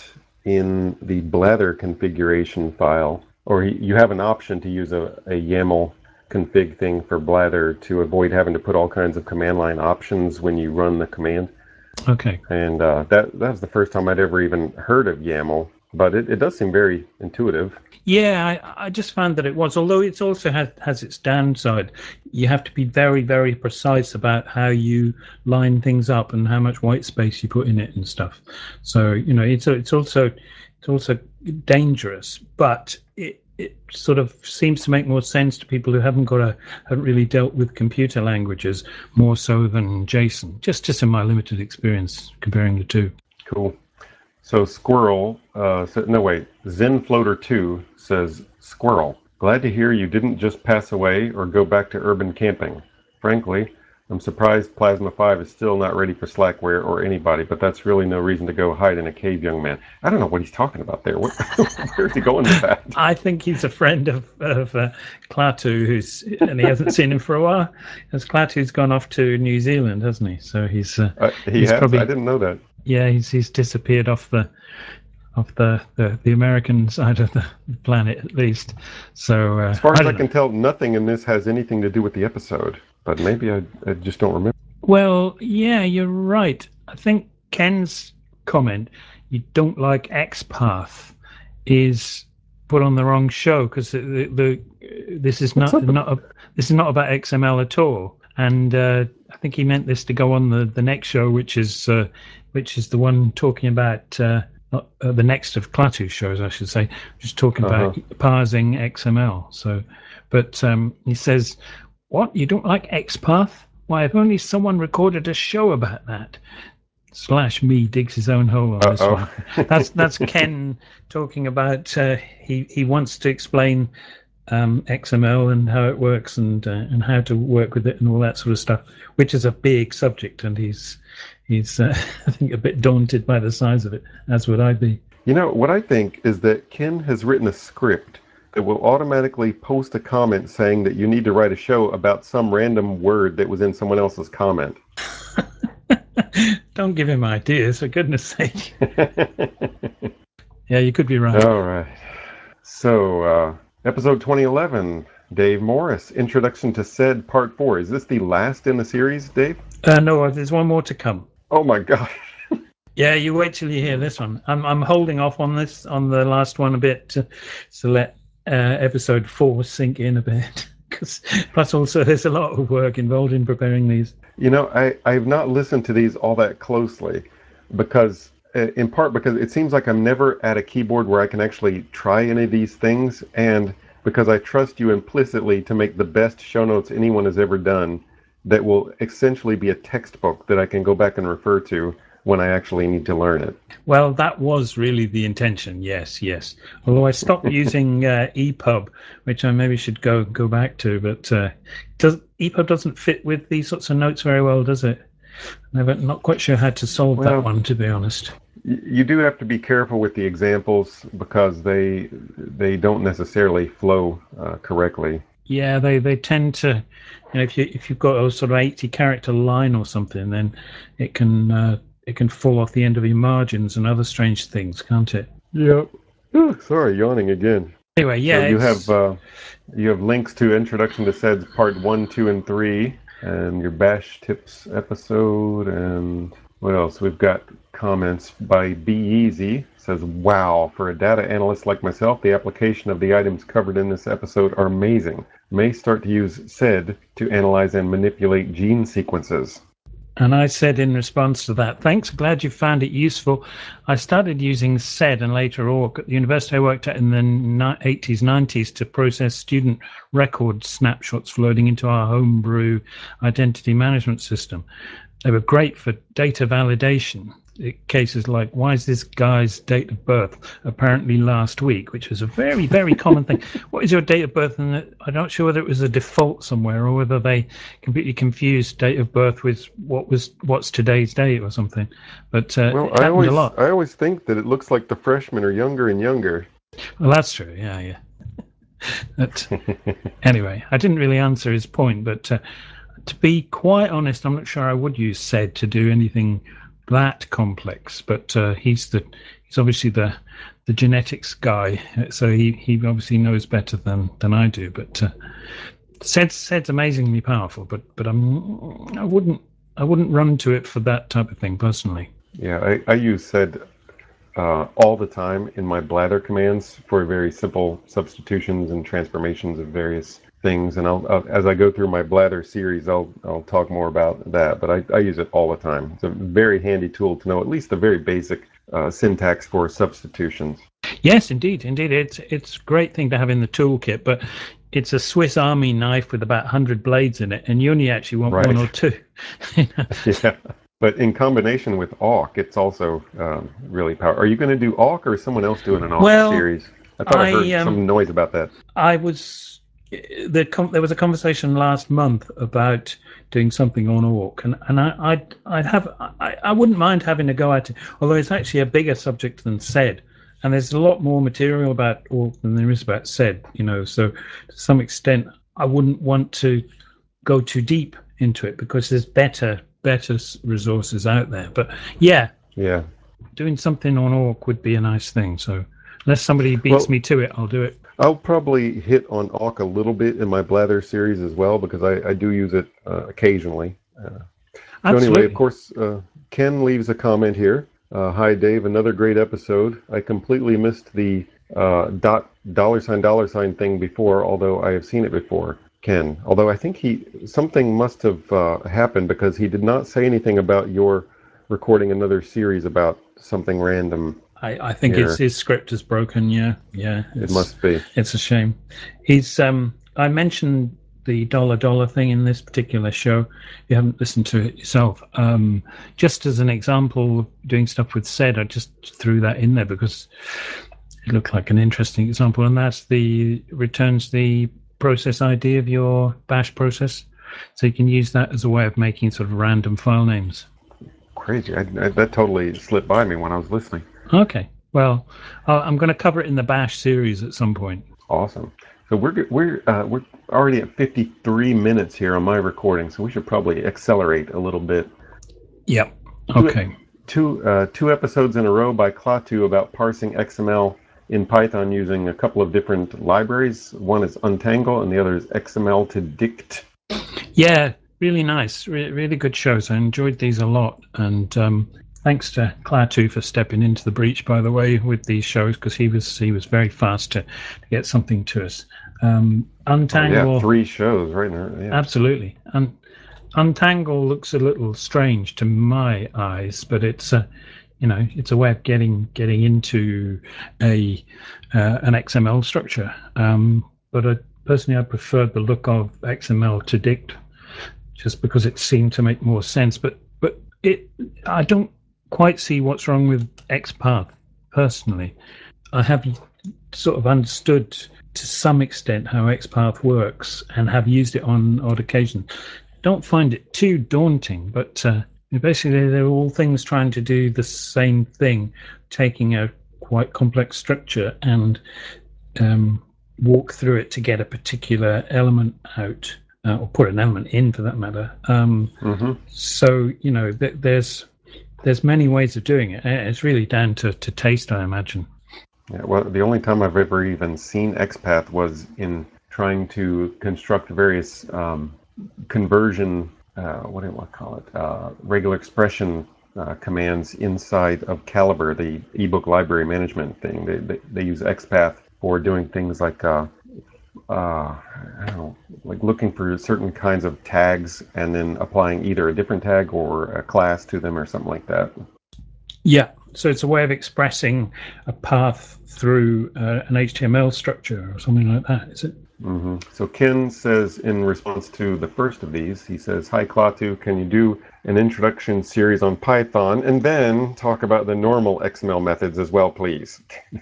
in the Blather configuration file, or he, you have an option to use a, a YAML config thing for Blather to avoid having to put all kinds of command line options when you run the command.
Okay.
And uh, that that was the first time I'd ever even heard of YAML, but it, it does seem very intuitive.
Yeah, I, I just found that it was, although it also has, has its downside. You have to be very, very precise about how you line things up and how much white space you put in it and stuff. So you know, it's it's also it's also dangerous, but it it sort of seems to make more sense to people who haven't got a haven't really dealt with computer languages more so than JSON. Just just in my limited experience comparing the two.
Cool. So Squirrel, uh, so, no wait, ZenFloater two says, Squirrel, glad to hear you didn't just pass away or go back to urban camping. frankly, I'm surprised Plasma five is still not ready for Slackware or anybody, but that's really no reason to go hide in a cave, young man. I don't know what he's talking about there. What, where's he going with that?
I think he's a friend of, of uh, Klaatu, who's, and he hasn't seen him for a while. As Klaatu's gone off to New Zealand, hasn't he? So he's uh,
Uh, he
he's
has?
probably,
I didn't know that.
yeah, he's he's disappeared off the off the, the, the American side of the planet, at least. So uh,
As far as
I,
I,
don't
can
know.
tell, nothing in this has anything to do with the episode, but maybe I, I just don't remember.
Well, yeah, you're right. I think Ken's comment, you don't like XPath, is put on the wrong show, because the, the, the this is
What's
not
up with-
not a, this is not about X M L at all. And uh, I think he meant this to go on the, the next show, which is uh, which is the one talking about uh, not, uh, the next of Klaatu's shows, I should say, just talking
Uh-huh.
about parsing X M L. So, but um, he says, "What, you don't like XPath? Why, if only someone recorded a show about that." Slash me digs his own hole on this
Uh-oh.
one. That's that's Ken talking about. Uh, he he wants to explain um, X M L and how it works, and uh, and how to work with it and all that sort of stuff, which is a big subject, and he's he's uh, I think a bit daunted by the size of it, as would I be.
You know, what I think is that Ken has written a script that will automatically post a comment saying that you need to write a show about some random word that was in someone else's comment.
Don't give him ideas, for goodness sake. Yeah, you could be right.
All right. So, uh, episode twenty eleven, Dave Morris, Introduction to S E D, Part four. Is this the last in the series, Dave?
Uh, no, there's one more to come.
Oh my God.
Yeah, you wait till you hear this one. I'm I'm holding off on this on the last one a bit to, to let uh, episode four sink in a bit. Because plus also there's a lot of work involved in preparing these.
You know, I, I've not listened to these all that closely because, uh, in part because it seems like I'm never at a keyboard where I can actually try any of these things, and because I trust you implicitly to make the best show notes anyone has ever done that will essentially be a textbook that I can go back and refer to when I actually need to learn it.
Well, that was really the intention. Yes, yes. Although I stopped using uh, E P U B, which I maybe should go go back to, but uh, does E P U B doesn't fit with these sorts of notes very well, does it? I'm not quite sure how to solve
Well,
that one, to be honest.
You do have to be careful with the examples because they they don't necessarily flow uh, correctly.
Yeah, they, they tend to, you know, if you if you've got a sort of eighty character line or something, then it can uh, it can fall off the end of your margins and other strange things, can't it?
Yep. Ooh, sorry, yawning again.
Anyway, yeah,
So you
it's-
have uh, you have links to Introduction to S E Ds Part One, Two, and Three, and your Bash Tips episode, and what else? We've got comments by Be Easy. Says, "Wow, for a data analyst like myself, the application of the items covered in this episode are amazing. May start to use S E D to analyze and manipulate gene sequences."
And I said in response to that, thanks, glad you found it useful. I started using S E D and later O R C at the university I worked at in the eighties, nineties to process student record snapshots floating into our homebrew identity management system. They were great for data validation. Cases like, why is this guy's date of birth apparently last week, which was a very, very common thing. What is your date of birth? And I'm not sure whether it was a default somewhere or whether they completely confused date of birth with what was what's today's date or something. But uh,
Well,
it
I
happened
always
a lot.
I always think that it looks like the freshmen are younger and younger.
Well, that's true. Yeah, yeah. But anyway, I didn't really answer his point, but uh, to be quite honest, I'm not sure I would use S E D to do anything that complex. But uh, he's the he's obviously the the genetics guy, so he, he obviously knows better than, than I do. But uh, S E D S E D's amazingly powerful, but but I'm I wouldn't I wouldn't run to it for that type of thing personally.
Yeah, I, I use S E D uh, all the time in my bladder commands for very simple substitutions and transformations of various things. And I'll, I'll as I go through my bladder series, I'll I'll talk more about that. But I, I use it all the time. It's a very handy tool to know at least the very basic uh, syntax for substitutions.
Yes, indeed, indeed, it's it's a great thing to have in the toolkit, but it's a Swiss Army knife with about one hundred blades in it, and you only actually want
Right.
one or two. You know?
Yeah. But in combination with Awk, it's also um, really powerful. Are you going to do Awk, or is someone else doing an Awk
Well,
series? I thought I,
I
heard
um,
some noise about that.
I was the com- there was a conversation last month about doing something on Orc, and, and I, I'd, I'd have I, I wouldn't mind having a go at it, although it's actually a bigger subject than S E D, and there's a lot more material about Orc than there is about S E D, you know, so to some extent I wouldn't want to go too deep into it because there's better better resources out there. But yeah,
Yeah.
doing something on Orc would be a nice thing, so unless somebody beats
Well,
me to it, I'll do it.
I'll probably hit on Awk a little bit in my Blather series as well because I, I do use it uh, occasionally. Uh, so anyway, of course, uh, Ken leaves a comment here. Uh, Hi, Dave. Another great episode. I completely missed the uh, dot dollar sign dollar sign thing before, although I have seen it before. Ken, although I think he something must have uh, happened because he did not say anything about your recording another series about something random.
I, I think
here.
his his script is broken. Yeah, yeah.
It must be.
It's a shame. He's. Um, I mentioned the dollar dollar thing in this particular show. You haven't listened to it yourself. Um, just as an example of doing stuff with S E D, I just threw that in there because it looked like an interesting example, and that's the returns the process I D of your bash process, so you can use that as a way of making sort of random file names.
Crazy. I, I, that totally slipped by me when I was listening.
Okay. Well, uh, I'm going to cover it in the bash series at some point.
Awesome. So we're we're uh, we're already at fifty-three minutes here on my recording, so we should probably accelerate a little bit.
Yep. Okay.
Two uh, two episodes in a row by Klaatu about parsing X M L in Python using a couple of different libraries. One is Untangle, and the other is X M L to Dict.
Yeah, really nice. Re- really good shows. I enjoyed these a lot, and um, thanks to Klaatu for stepping into the breach, by the way, with these shows because he was he was very fast to, to get something to us. Um, Untangle.
Oh, yeah, three shows right now. Yeah.
Absolutely. Un- Untangle looks a little strange to my eyes, but it's a, you know, it's a way of getting getting into a uh, an X M L structure. Um, but I, personally, I preferred the look of X M L to Dict, just because it seemed to make more sense. But but it, I don't quite see what's wrong with XPath personally. I have sort of understood to some extent how XPath works and have used it on odd occasions. Don't find it too daunting, but uh, basically they're all things trying to do the same thing, taking a quite complex structure and um, walk through it to get a particular element out, uh, or put an element in for that matter. Um,
mm-hmm.
So, you know, th- there's there's many ways of doing it. It's really down to, to taste, I imagine.
Yeah, well, the only time I've ever even seen XPath was in trying to construct various um, conversion, uh, what do I call it, uh, regular expression uh, commands inside of Calibre, the ebook library management thing. They they, they use XPath for doing things like, uh, uh, I don't know, like looking for certain kinds of tags and then applying either a different tag or a class to them or something like that.
Yeah, so it's a way of expressing a path through uh, an H T M L structure or something like that, is it?
Mm-hmm. So Ken says in response to the first of these, he says, "Hi Klaatu, can you do an introduction series on Python and then talk about the normal X M L methods as well, please?"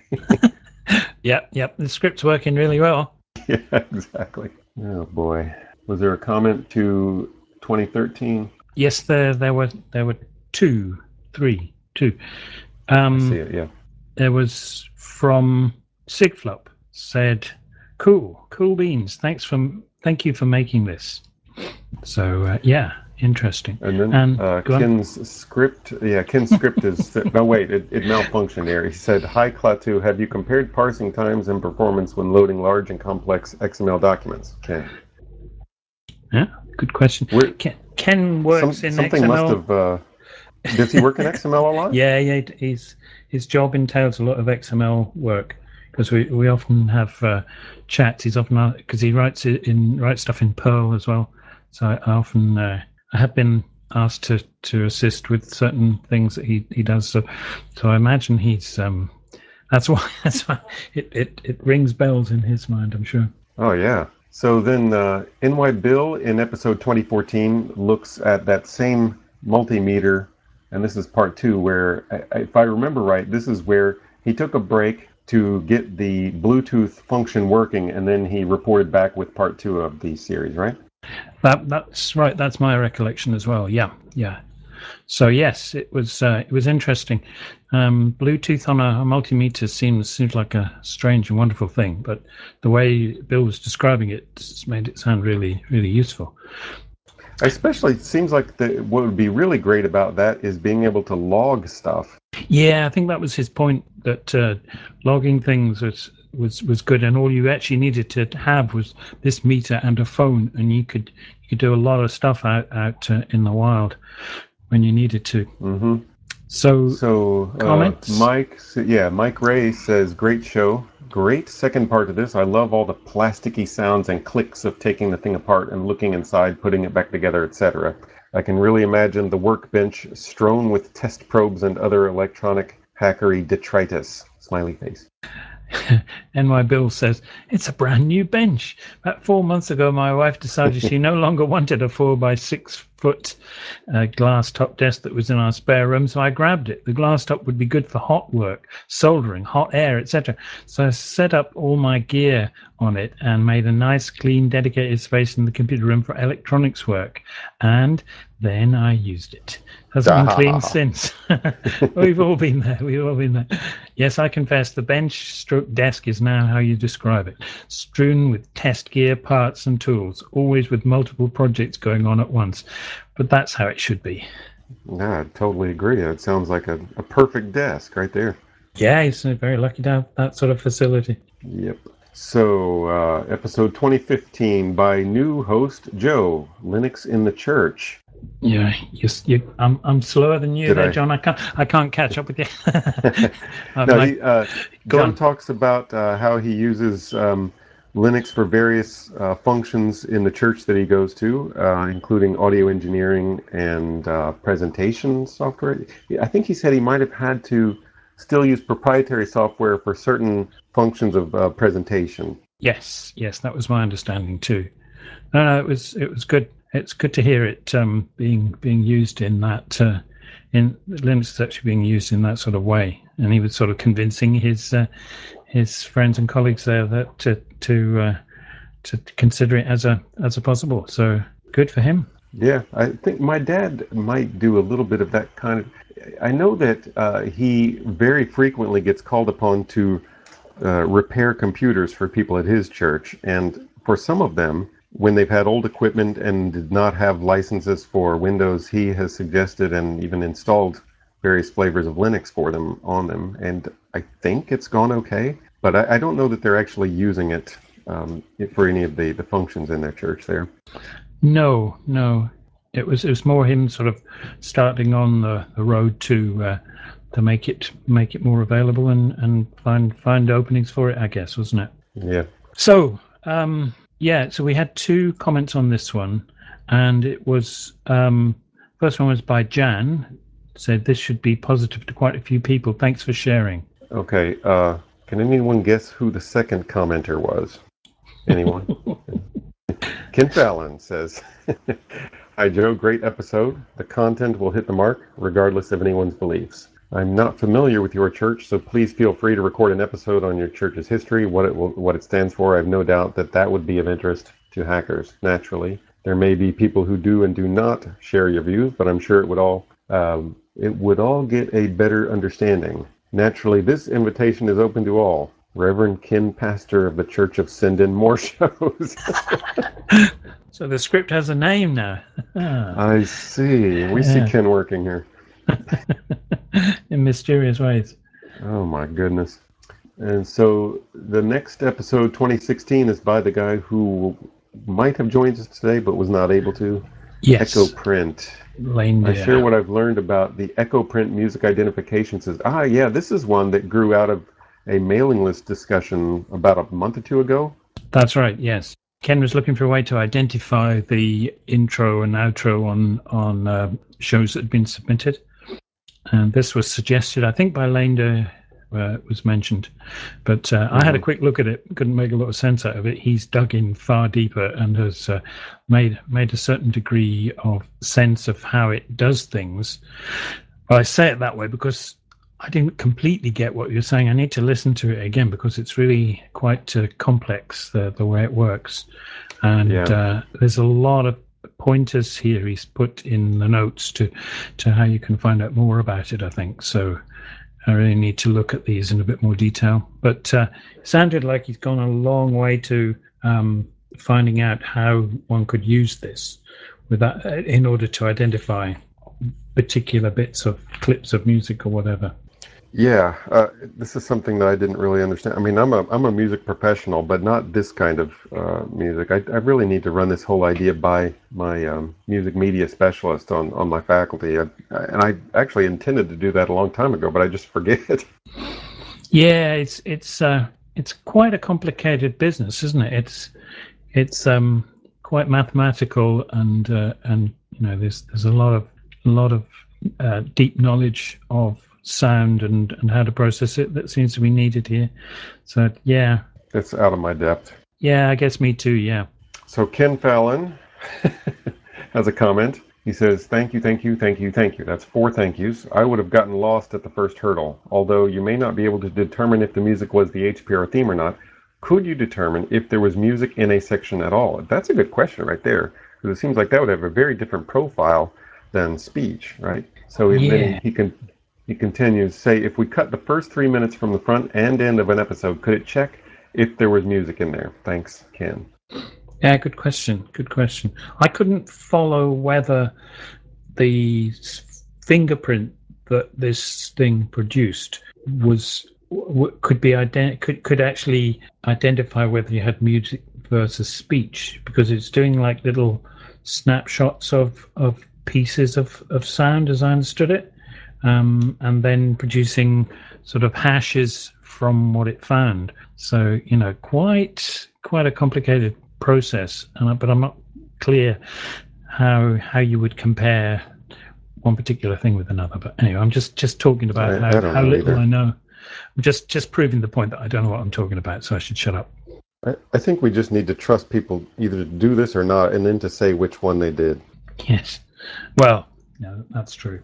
Yep, yep. The script's working really well.
Yeah, exactly. Oh boy. Was there a comment to twenty thirteen?
Yes, there there were there were two, three, two. Um,
I see it, yeah.
There was from Sigflup, said, "Cool, cool beans. Thanks for thank you for making this." So uh, yeah, interesting.
And then
And
uh,
go on.
Ken's script, yeah, Ken's script is, no wait, it, it malfunctioned there. He said, "Hi Klaatu, have you compared parsing times and performance when loading large and complex X M L documents?" Ken.
Yeah, good question.
We're,
Ken, Ken works
some,
in
something
X M L.
must have, uh, does he work in X M L a lot?
Yeah, yeah. He's, his job entails a lot of X M L work because we, we often have uh, chats. He's often, because he writes it in writes stuff in Perl as well. So I, I often uh, I have been asked to, to assist with certain things that he, he does. So so I imagine he's um that's why that's why it, it, it rings bells in his mind, I'm sure.
Oh yeah. So then uh, N Y Bill in episode twenty fourteen looks at that same multimeter, and this is part two where, if I remember right, this is where he took a break to get the Bluetooth function working, and then he reported back with part two of the series, right?
That that's right. That's my recollection as well. Yeah, yeah. So yes, it was uh, it was interesting. Um, Bluetooth on a, a multimeter seems seems like a strange and wonderful thing, but the way Bill was describing it just made it sound really really useful.
Especially, it seems like the, what would be really great about that is being able to log stuff.
Yeah, I think that was his point, that uh, logging things was, was was good, and all you actually needed to have was this meter and a phone, and you could you could do a lot of stuff out out uh, in the wild when you needed to.
Mm-hmm.
So,
So, uh,
comments?
Mike, yeah, Mike Ray says, great show. Great second part to this. I love all the plasticky sounds and clicks of taking the thing apart and looking inside, putting it back together, et cetera. I can really imagine the workbench strewn with test probes and other electronic hackery detritus. Smiley face.
And my Bill says, it's a brand new bench. About four months ago, my wife decided she no longer wanted a four by six foot uh, glass top desk that was in our spare room, so I grabbed it. The glass top would be good for hot work, soldering, hot air, et cetera. So I set up all my gear on it and made a nice, clean, dedicated space in the computer room for electronics work. And then I used it. Hasn't been cleaned since. We've all been there. We've all been there. Yes, I confess, the bench stroke desk is now how you describe it. Strewn with test gear, parts and tools, always with multiple projects going on at once. But that's how it should be.
Yeah, I totally agree. It sounds like a, a perfect desk right there.
Yeah, he's very lucky to have that sort of facility.
Yep. So, uh, episode twenty fifteen by new host Joe, Linux in the Church.
Yeah, you, you, I'm I'm slower than you
Did
there,
I?
John. I can't I can't catch up with you.
no,
like,
he, uh,
go
Joe
on.
talks about uh, how he uses um, Linux for various uh, functions in the church that he goes to, uh, including audio engineering and uh, presentation software. I think he said he might have had to still use proprietary software for certain functions of uh, presentation.
Yes, yes, that was my understanding too. No, no, it was it was good. It's good to hear it um, being being used in that uh, in Linux is actually being used in that sort of way. And he was sort of convincing his uh, his friends and colleagues there that to to uh, to consider it as a as a possible. So good for him.
Yeah, I think my dad might do a little bit of that kind of. I know that uh, he very frequently gets called upon to uh, repair computers for people at his church, and for some of them, when they've had old equipment and did not have licenses for Windows, he has suggested and even installed various flavors of Linux for them on them, and I think it's gone okay, but I, I don't know that they're actually using it um, for any of the, the functions in their church there.
No, no, it was it was more him sort of starting on the, the road to uh, to make it make it more available and, and find find openings for it, I guess, wasn't it?
Yeah.
So um, yeah, so we had two comments on this one, and it was um, first one was by Jan. Said this should be positive to quite a few people. Thanks for sharing.
Okay. Uh, can anyone guess who the second commenter was? Anyone? Ken Fallon says, Hi, Joe. Great episode. The content will hit the mark, regardless of anyone's beliefs. I'm not familiar with your church, so please feel free to record an episode on your church's history, what it will, what it stands for. I have no doubt that that would be of interest to hackers. Naturally, there may be people who do and do not share your views, but I'm sure it would all um, it would all get a better understanding. Naturally, this invitation is open to all. Reverend Ken, pastor of the Church of Send In More Shows.
So the script has a name now.
I see. We see
Yeah.
Ken working here.
In mysterious ways.
Oh my goodness. And so the next episode, twenty sixteen, is by the guy who might have joined us today but was not able to.
Yes.
EchoPrint.
Reindeer.
I share what I've learned about the EchoPrint music identification system. Ah, yeah, this is one that grew out of a mailing list discussion about a month or two ago.
That's right, yes. Ken was looking for a way to identify the intro and outro on, on uh, shows that had been submitted. And this was suggested, I think, by Lander, uh, was mentioned. But uh, mm-hmm. I had a quick look at it, couldn't make a lot of sense out of it. He's dug in far deeper and has uh, made made a certain degree of sense of how it does things. Well, I say it that way because I didn't completely get what you're saying. I need to listen to it again because it's really quite uh, complex, the, the way it works. And
Yeah.
uh, there's a lot of pointers here he's put in the notes to, to how you can find out more about it, I think. So I really need to look at these in a bit more detail. But uh, it sounded like he's gone a long way to um, finding out how one could use this with that, in order to identify particular bits of clips of music or whatever.
Yeah, uh, this is something that I didn't really understand. I mean, I'm a I'm a music professional, but not this kind of uh, music. I, I really need to run this whole idea by my um, music media specialist on, on my faculty. I, and I actually intended to do that a long time ago, but I just forget.
Yeah, it's it's uh, it's quite a complicated business, isn't it? It's it's um, quite mathematical, and uh, and you know, there's there's a lot of a lot of uh, deep knowledge of sound and, and how to process it that seems to be needed here. So yeah,
It's out of my depth.
yeah, I guess me too. Yeah.
So Ken Fallon has a comment. He says, thank you, thank you, thank you, thank you. That's four thank yous. I would have gotten lost at the first hurdle. Although you may not be able to determine if the music was the H P R theme or not, could you determine if there was music in a section at all? That's a good question right there, because it seems like that would have a very different profile than speech, right? So he, then
Yeah.
he, he can he continues, say, if we cut the first three minutes from the front and end of an episode, could it check if there was music in there? Thanks, Ken.
Yeah, good question. Good question. I couldn't follow whether the fingerprint that this thing produced was could be ident- could could actually identify whether you had music versus speech, because it's doing like little snapshots of of pieces of of sound, as I understood it, um, and then producing sort of hashes from what it found. So you know, quite quite a complicated process, and I, but I'm not clear how how you would compare one particular thing with another. But anyway, I'm just just talking about
I,
how,
I don't
how
know
little
either.
I know. I'm just just proving the point that I don't know what I'm talking about, so I should shut up.
I, I think we just need to trust people either to do this or not, and then to say which one they did.
Yes. Well, no, that's true.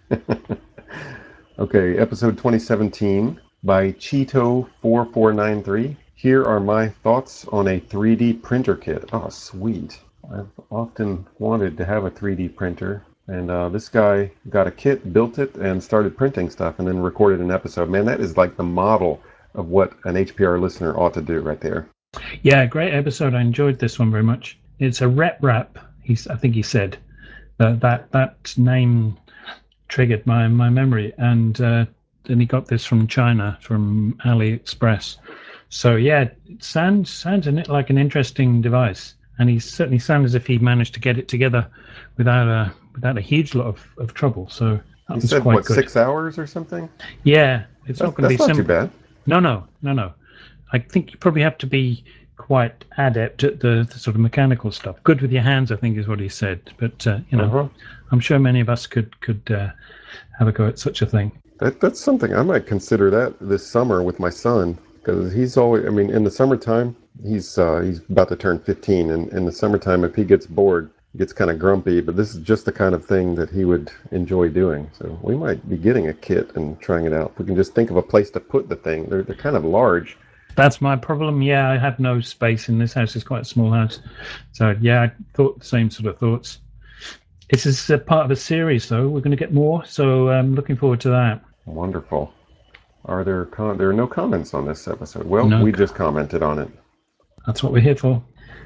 Okay, episode twenty seventeen by Cheeto four four nine three. Here are my thoughts on a three D printer kit. Oh, sweet. I've often wanted to have a three D printer, and uh, this guy got a kit, built it, and started printing stuff, and then recorded an episode. Man, that is like the model of what an H P R listener ought to do right there.
Yeah, great episode. I enjoyed this one very much. It's a rep rap. He's, I think he said that that that name triggered my my memory, and uh, then he got this from China, from AliExpress. So yeah, it sounds sounds like an interesting device, and he certainly sounds as if he managed to get it together without a without a huge lot of, of trouble. So that
He
was
said,
quite
what,
good.
six hours or something?
Yeah, it's
That's,
not going to be
that's not too
simple.
bad.
No, no, no, no. I think you probably have to be quite adept at the, the sort of mechanical stuff. Good with your hands, I think, is what he said. But uh, you know,
Uh-huh.
I'm sure many of us could could uh, have a go at such a thing.
That, that's something I might consider that this summer with my son, because he's always, I mean, in the summertime, he's uh, he's about to turn fifteen, and in the summertime, if he gets bored, he gets kind of grumpy, but this is just the kind of thing that he would enjoy doing. So we might be getting a kit and trying it out. If we can just think of a place to put the thing. They're, they're kind of large.
That's my problem. Yeah, I have no space in this house. It's quite a small house. So yeah, I thought the same sort of thoughts. This is a part of a series, though. We're going to get more, so I'm looking forward to that.
Wonderful. Are there con- there are no comments on this episode? Well,
No,
we just commented on it.
that's what we're here for.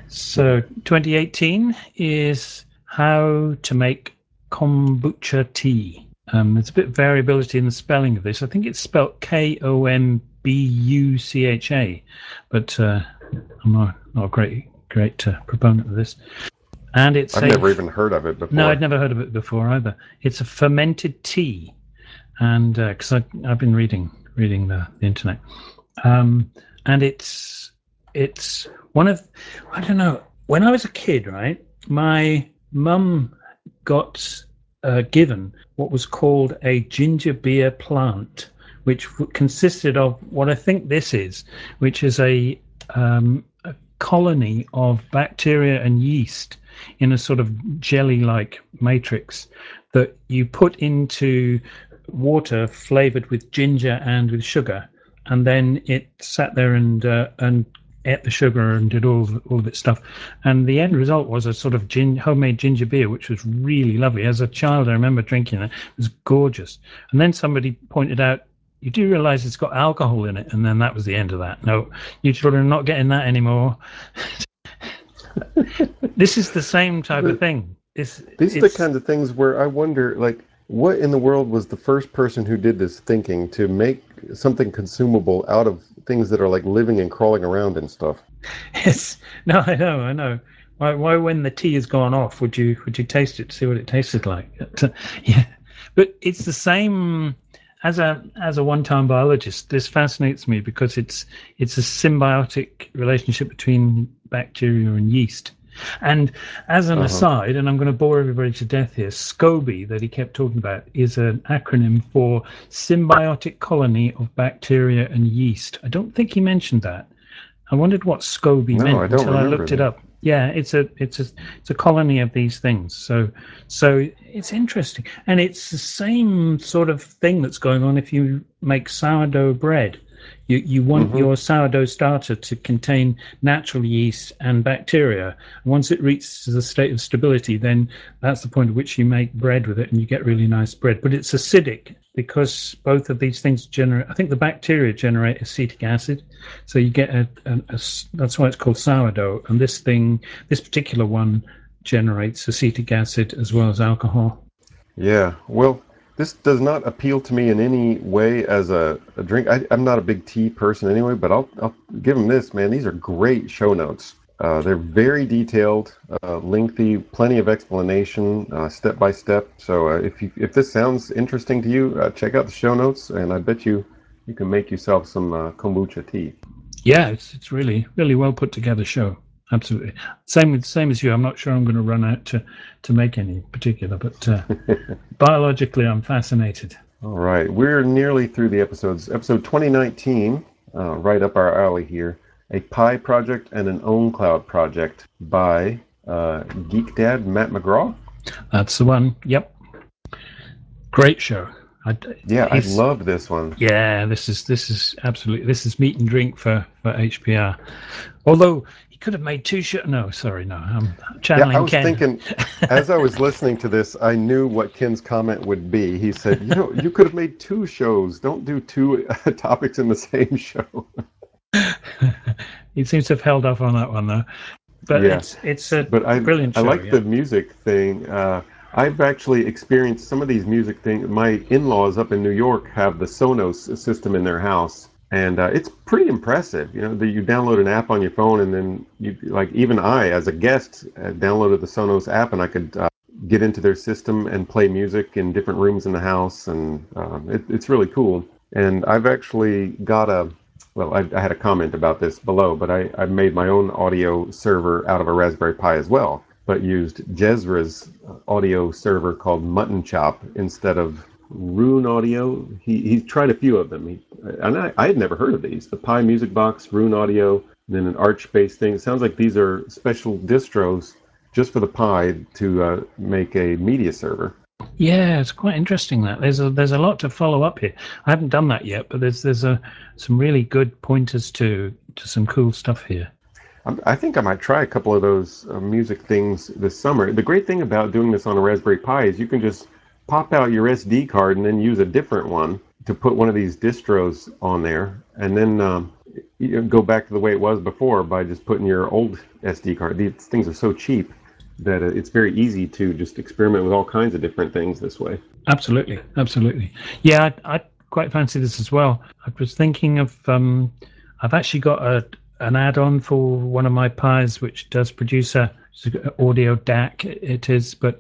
So twenty eighteen is how to make kombucha tea. Um, there's a bit of variability in the spelling of this. I think it's spelled K O M B U C H A, but uh, I'm not, not a great great uh, proponent of this. And it's
I've
a
never even heard of it before.
no, I'd never heard of it before either. It's a fermented tea, and because uh, I've been reading reading the, the internet, um, and it's it's one of I don't know. When I was a kid, right, my mum got uh, given what was called a ginger beer plant, which consisted of what I think this is, which is a, um, a colony of bacteria and yeast in a sort of jelly-like matrix that you put into water flavored with ginger and with sugar, and then it sat there and uh, and ate the sugar and did all all of its stuff. And the end result was a sort of gin, homemade ginger beer, which was really lovely. As a child, I remember drinking it. It was gorgeous. And then somebody pointed out, you do realize it's got alcohol in it, and then that was the end of that. No, you children are not getting that anymore. This is the same type of thing. It's,
These are
it's,
the kinds of things where I wonder, like, what in the world was the first person who did this thinking to make something consumable out of things that are like living and crawling around and stuff?
Yes, no, I know, I know. Why, why, when the tea has gone off, would you would you taste it to see what it tasted like? But, uh, yeah, but it's the same. As a as a one-time biologist, this fascinates me because it's it's a symbiotic relationship between bacteria and yeast. And as an
Uh-huh.
aside, and I'm going to bore everybody to death here, SCOBY that he kept talking about is an acronym for Symbiotic Colony of Bacteria and Yeast. I don't think he mentioned that. I wondered what SCOBY
No,
meant
I don't
until I
remember
looked it
that.
up. Yeah, it's a it's a it's a colony of these things. So so it's interesting, and it's the same sort of thing that's going on if you make sourdough bread. You you want
Mm-hmm.
your sourdough starter to contain natural yeast and bacteria. Once it reaches a state of stability, then that's the point at which you make bread with it, and you get really nice bread. But it's acidic because both of these things generate. I think the bacteria generate acetic acid, so you get a, a, a that's why it's called sourdough. And this thing, this particular one, generates acetic acid as well as alcohol.
Yeah, well, this does not appeal to me in any way as a, a drink. I, I'm not a big tea person anyway, but I'll, I'll give them this, man. These are great show notes. Uh, they're very detailed, uh, lengthy, plenty of explanation, uh, step by step. So uh, if you, if this sounds interesting to you, uh, check out the show notes, and I bet you you can make yourself some uh, kombucha tea.
Yeah, it's it's really really well put together show. Absolutely. Same with same as you. I'm not sure I'm going to run out to to make any particular, but uh, biologically, I'm fascinated.
All right, we're nearly through the episodes. Episode twenty nineteen, uh, right up our alley here. A Pi project and an OwnCloud project by uh, Geek Dad Matt McGraw.
That's the one. Yep. Great show. I,
Yeah, I
he's
love this one.
yeah. This is this is absolutely this is meat and drink for for H P R. Although he could have made two shows. No, sorry, no. I'm
Yeah, I
channeling
was
Ken.
thinking, as I was listening to this, I knew what Ken's comment would be. He said, you know, you could have made two shows. Don't do two uh, topics in the same show.
He seems to have held off on that one though. But
Yeah,
it's it's a
but I
brilliant
I
show.
like
Yeah.
the music thing. Uh, I've actually experienced some of these music things. My in-laws up in New York have the Sonos system in their house, and uh, it's pretty impressive. You know, that you download an app on your phone, and then you like even I, as a guest, uh, downloaded the Sonos app, and I could uh, get into their system and play music in different rooms in the house, and uh, it, it's really cool. And I've actually got a well, I, I had a comment about this below, but I, I made my own audio server out of a Raspberry Pi as well, but used Jezra's audio server called Mutton Chop instead of Rune Audio. He he's tried a few of them, he, and I, I had never heard of these. The Pi Music Box, Rune Audio, and then an Arch-based thing. It sounds like these are special distros just for the Pi to uh, make a media server.
Yeah, it's quite interesting that there's a there's a lot to follow up here. I haven't done that yet, but there's there's a some really good pointers to to some cool stuff here.
I'm, I think I might try a couple of those uh, music things this summer. The great thing about doing this on a Raspberry Pi is you can just pop out your S D card and then use a different one to put one of these distros on there, and then um, you know, go back to the way it was before by just putting your old S D card. These things are so cheap that uh, it's very easy to just experiment with all kinds of different things this way.
Absolutely, absolutely. Yeah, I, I quite fancy this as well. I was thinking of um, I've actually got a an add-on for one of my Pis which does produce a, a audio D A C. It is, but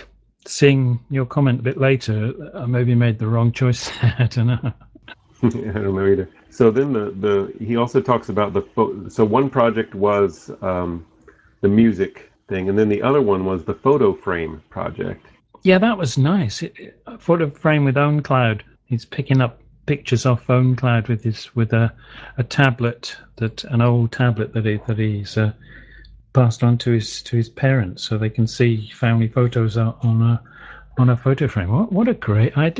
seeing your comment a bit later, I maybe made the wrong choice. I don't know.
I don't know either. So then the, the he also talks about the pho- so one project was um, the music thing, and then the other one was the photo frame project.
Yeah, that was nice. It, it, a photo frame with OwnCloud. He's picking up pictures off OwnCloud with his with a a tablet that an old tablet that he that he's uh, passed on to his to his parents, so they can see family photos on a on a photo frame. What what a great idea!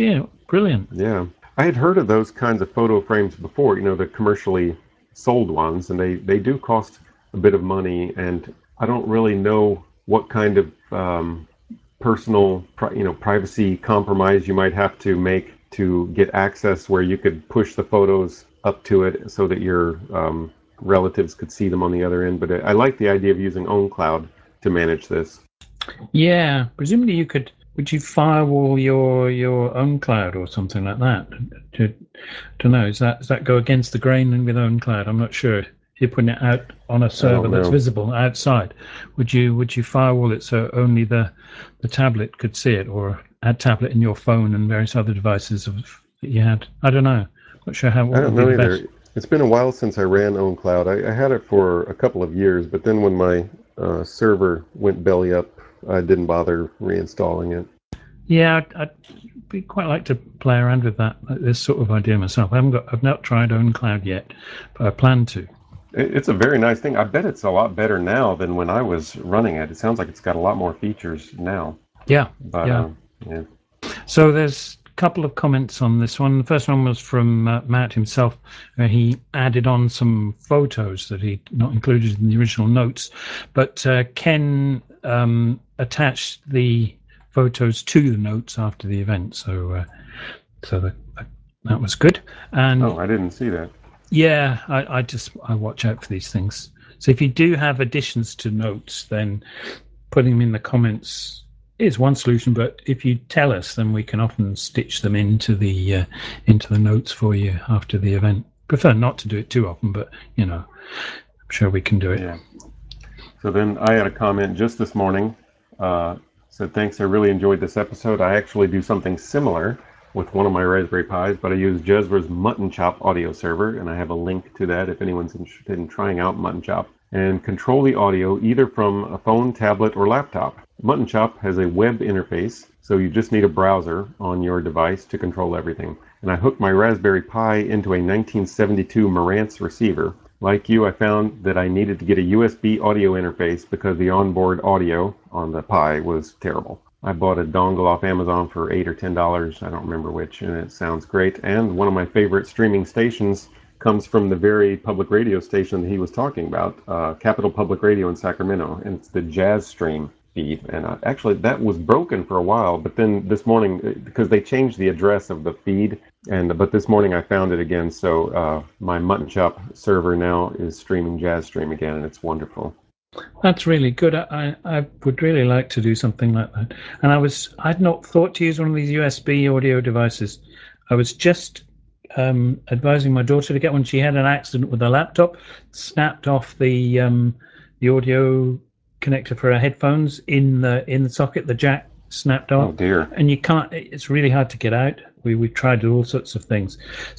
Brilliant.
Yeah. I had heard of those kinds of photo frames before, you know, the commercially sold ones, and they, they do cost a bit of money, and I don't really know what kind of um, personal, pri- you know, privacy compromise you might have to make to get access where you could push the photos up to it so that your um, relatives could see them on the other end. But I, I like the idea of using OwnCloud to manage this.
Yeah, presumably you could. Would you firewall your your own cloud or something like that? To, to know, does that does that go against the grain with OwnCloud? I'm not sure. If you're putting it out on a server that's
know.
visible outside, would you would you firewall it so only the the tablet could see it, or add tablet in your phone and various other devices of, that you had? I don't know. Not sure how
I
what
don't
would be
know
the
either.
best.
It's been a while since I ran OwnCloud. I, I had it for a couple of years, but then when my uh, server went belly up, I didn't bother reinstalling it.
Yeah, I'd, I'd be quite like to play around with that this sort of idea myself. I haven't got, I've not tried OwnCloud yet, but I plan to.
It, it's a very nice thing. I bet it's a lot better now than when I was running it. It sounds like it's got a lot more features now.
Yeah,
But
yeah.
uh, yeah.
So there's a couple of comments on this one. The first one was from uh, Matt himself, where he added on some photos that he not included in the original notes, but uh, Ken um, attached the photos to the notes after the event, so uh, so the, that was good. And
Oh, I didn't see that.
yeah, I, I just I watch out for these things. So if you do have additions to notes, then putting them in the comments is one solution. But if you tell us, then we can often stitch them into the uh, into the notes for you after the event. Prefer not to do it too often, but you know, I'm sure we can do it.
Yeah. So then I had a comment just this morning. Uh, said, thanks, I really enjoyed this episode. I actually do something similar with one of my Raspberry Pis, but I use Jezra's Mutton Chop audio server, and I have a link to that if anyone's interested in trying out Mutton Chop, and control the audio either from a phone, tablet, or laptop. Mutton Chop has a web interface, so you just need a browser on your device to control everything. And I hooked my Raspberry Pi into a nineteen seventy-two Marantz receiver. Like you, I found that I needed to get a U S B audio interface because the onboard audio on the Pi was terrible. I bought a dongle off Amazon for eight or ten dollars, I don't remember which, and it sounds great. And one of my favorite streaming stations comes from the very public radio station that he was talking about, uh, Capital Public Radio in Sacramento, and it's the Jazz Stream feed. And uh, actually, that was broken for a while, but then this morning, because they changed the address of the feed, and but this morning I found it again. So uh, my Mutton Chop server now is streaming Jazz Stream again, and it's wonderful.
That's really good. I, I would really like to do something like that. And I was I'd not thought to use one of these U S B audio devices. I was just um, advising my daughter to get one. She had an accident with her laptop, snapped off the um, the audio connector for her headphones in the in the socket. The jack snapped off.
Oh dear.
And you can't. It's really hard to get out. We we tried all sorts of things.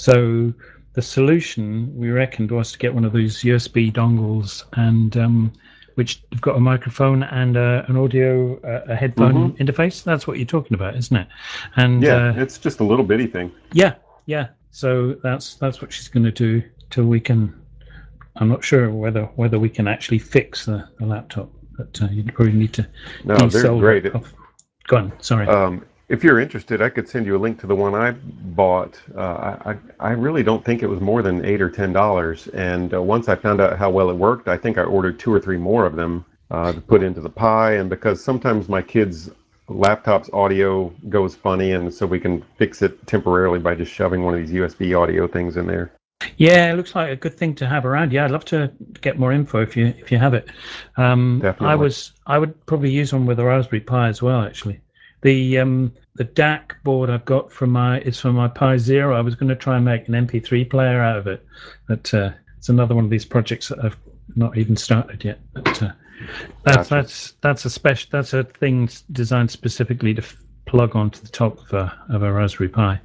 So the solution we reckoned was to get one of those U S B dongles and um, which have got a microphone and uh, an audio, uh, a headphone mm-hmm. interface. That's what you're talking about, isn't it? And
yeah,
uh,
it's just a little bitty thing.
Yeah, yeah. So that's that's what she's going to do till we can. I'm not sure whether whether we can actually fix the, the laptop, but uh, you probably need to.
No, they're great. It,
Go on. Sorry.
Um, if you're interested, I could send you a link to the one I bought. Uh, I I really don't think it was more than eight or ten dollars. And uh, once I found out how well it worked, I think I ordered two or three more of them uh, to put into the Pi. And because sometimes my kids' laptop's audio goes funny, and so we can fix it temporarily by just shoving one of these U S B audio things in there.
Yeah, it looks like a good thing to have around. Yeah, I'd love to get more info if you if you have it. Um,
Definitely.
I was I would probably use one with a Raspberry Pi as well. Actually, the um, the D A C board I've got from my is from my Pi Zero. I was going to try and make an M P three player out of it, but uh, it's another one of these projects that I've not even started yet. But uh, that's
Gotcha.
that's that's a special that's a thing designed specifically to f- plug onto the top of a of a Raspberry Pi.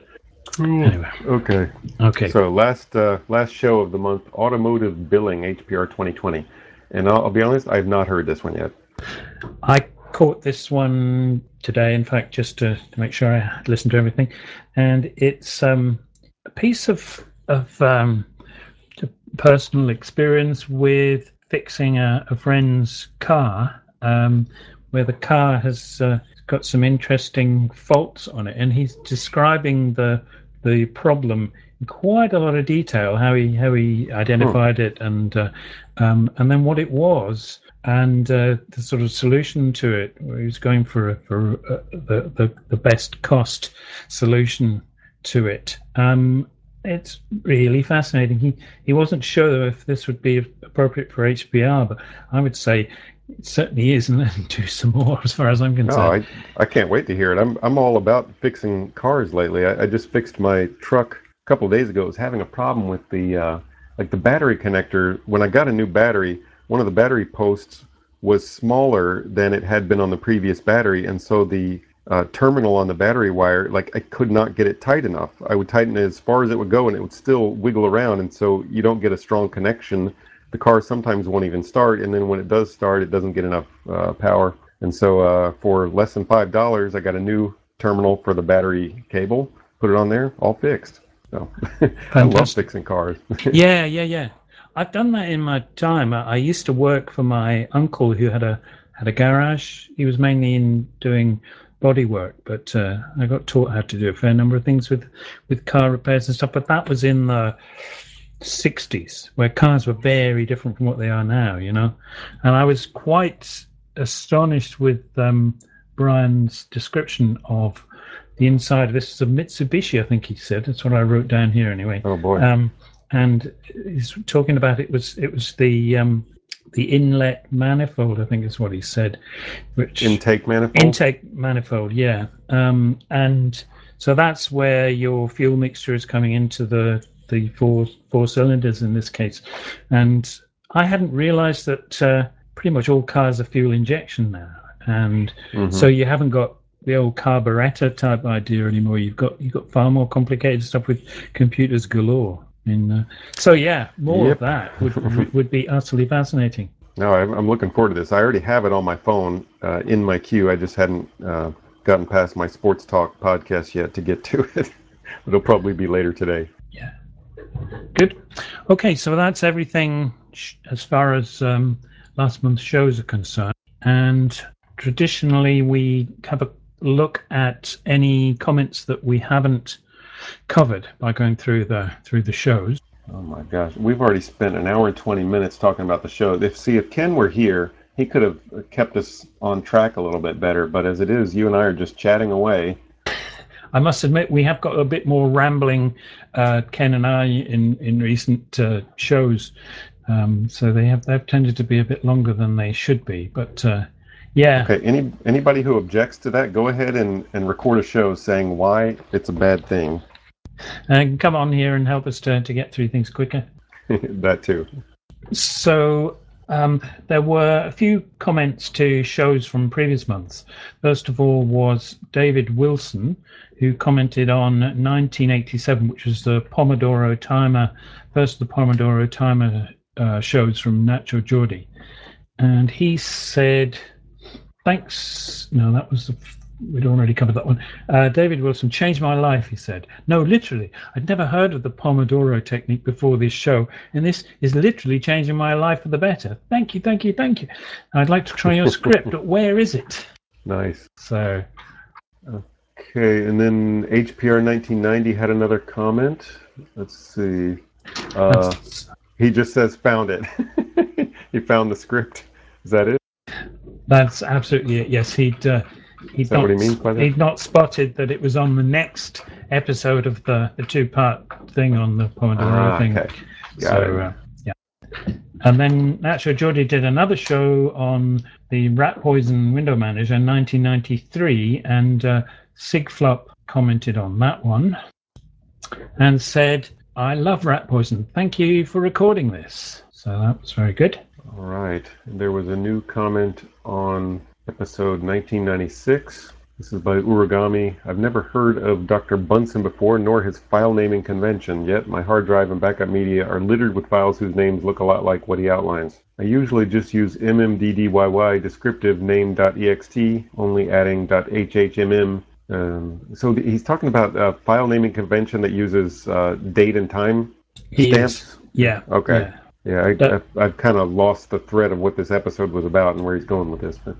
Cool.
Anyway.
Okay.
Okay.
So last uh, last show of the month, automotive billing H P R twenty twenty, and I'll, I'll be honest, I've not heard this one yet.
I caught this one today, in fact, just to, to make sure I had listened to everything, and it's um, a piece of of um, personal experience with fixing a, a friend's car, um, where the car has uh, got some interesting faults on it, and he's describing the the problem in quite a lot of detail, how he how he identified hmm. it, and uh, um, and then what it was, and uh, the sort of solution to it. Where he was going for a, for a, the, the the best cost solution to it. Um, it's really fascinating. He he wasn't sure if this would be appropriate for H P R, but I would say it certainly is, and then do some more as far as I'm concerned.
No, I I can't wait to hear it. I'm I'm all about fixing cars lately. I, I just fixed my truck a couple of days ago. It was having a problem with the uh, like the battery connector. When I got a new battery, one of the battery posts was smaller than it had been on the previous battery, and so the uh, terminal on the battery wire, like I could not get it tight enough. I would tighten it as far as it would go, and it would still wiggle around, and so you don't get a strong connection. The car sometimes won't even start, and then when it does start, it doesn't get enough uh, power. And so uh, for less than five dollars, I got a new terminal for the battery cable, put it on there, all fixed. So I love fixing cars.
yeah, yeah, yeah. I've done that in my time. I used to work for my uncle who had a had a garage. He was mainly in doing body work, but uh, I got taught how to do a fair number of things with, with car repairs and stuff. But that was in the sixties, where cars were very different from what they are now, you know. And I was quite astonished with um, Brian's description of the inside. This is a Mitsubishi, I think he said. That's what I wrote down here anyway.
Oh boy!
Um, and he's talking about it was it was the um, the inlet manifold, I think is what he said. Which
intake manifold.
Intake manifold, yeah. Um, and so that's where your fuel mixture is coming into the the four four cylinders in this case. And I hadn't realized that uh, pretty much all cars are fuel injection now, and mm-hmm. so you haven't got the old carburetor type idea anymore. You've got you've got far more complicated stuff with computers galore. I mean, uh, so yeah, more yep. of that would would be utterly fascinating.
No, I'm looking forward to this. I already have it on my phone uh, in my queue. I just hadn't uh, gotten past my sports talk podcast yet to get to it. It'll probably be later today.
Yeah. Good. Okay, so that's everything sh- as far as um, last month's shows are concerned. And traditionally, we have a look at any comments that we haven't covered by going through the through the shows.
Oh my gosh, we've already spent an hour and twenty minutes talking about the show. If see if Ken were here, he could have kept us on track a little bit better. But as it is, you and I are just chatting away.
I must admit, we have got a bit more rambling, uh, Ken and I, in in recent uh, shows. Um, so they have they've tended to be a bit longer than they should be. But uh, yeah.
Okay. Any anybody who objects to that, go ahead and, and record a show saying why it's a bad thing.
And uh, come on here and help us to to get through things quicker.
That too.
So um, there were a few comments to shows from previous months. First of all was David Wilson, who commented on nineteen eighty-seven, which was the Pomodoro Timer, first of the Pomodoro Timer uh, shows from Nacho Jordi. And he said, thanks. No, that was the... We'd already covered that one. Uh, David Wilson, changed my life, he said. No, literally. I'd never heard of the Pomodoro technique before this show, and this is literally changing my life for the better. Thank you, thank you, thank you. I'd like to try your script, but where is it?
Nice.
So.
Okay, and then H P R nineteen ninety had another comment. Let's see. Uh, he just says, found it. He found the script. Is that it?
That's absolutely it, yes. He'd... Uh, He'd not, he'd not spotted that it was on the next episode of the, the two-part thing on the Pomodoro
ah,
thing.
Okay. Got
so, uh, yeah. And then Nacho Jordi did another show on the Rat Poison Window Manager in nineteen ninety-three, and uh, Sigflop commented on that one and said, I love Rat Poison. Thank you for recording this. So that was very good.
All right. There was a new comment on episode nineteen ninety-six. This is by Uragami. I've never heard of Doctor Bunsen before, nor his file naming convention, yet my hard drive and backup media are littered with files whose names look a lot like what he outlines. I usually just use mmddyyy descriptive name.ext, only adding .hhmm. Um, so th- he's talking about a file naming convention that uses uh, date and time
he
stamps?
Is. Yeah.
Okay.
Yeah.
Yeah, I,
That,
I've, I've kind of lost the thread of what this episode was about and where he's going with this. But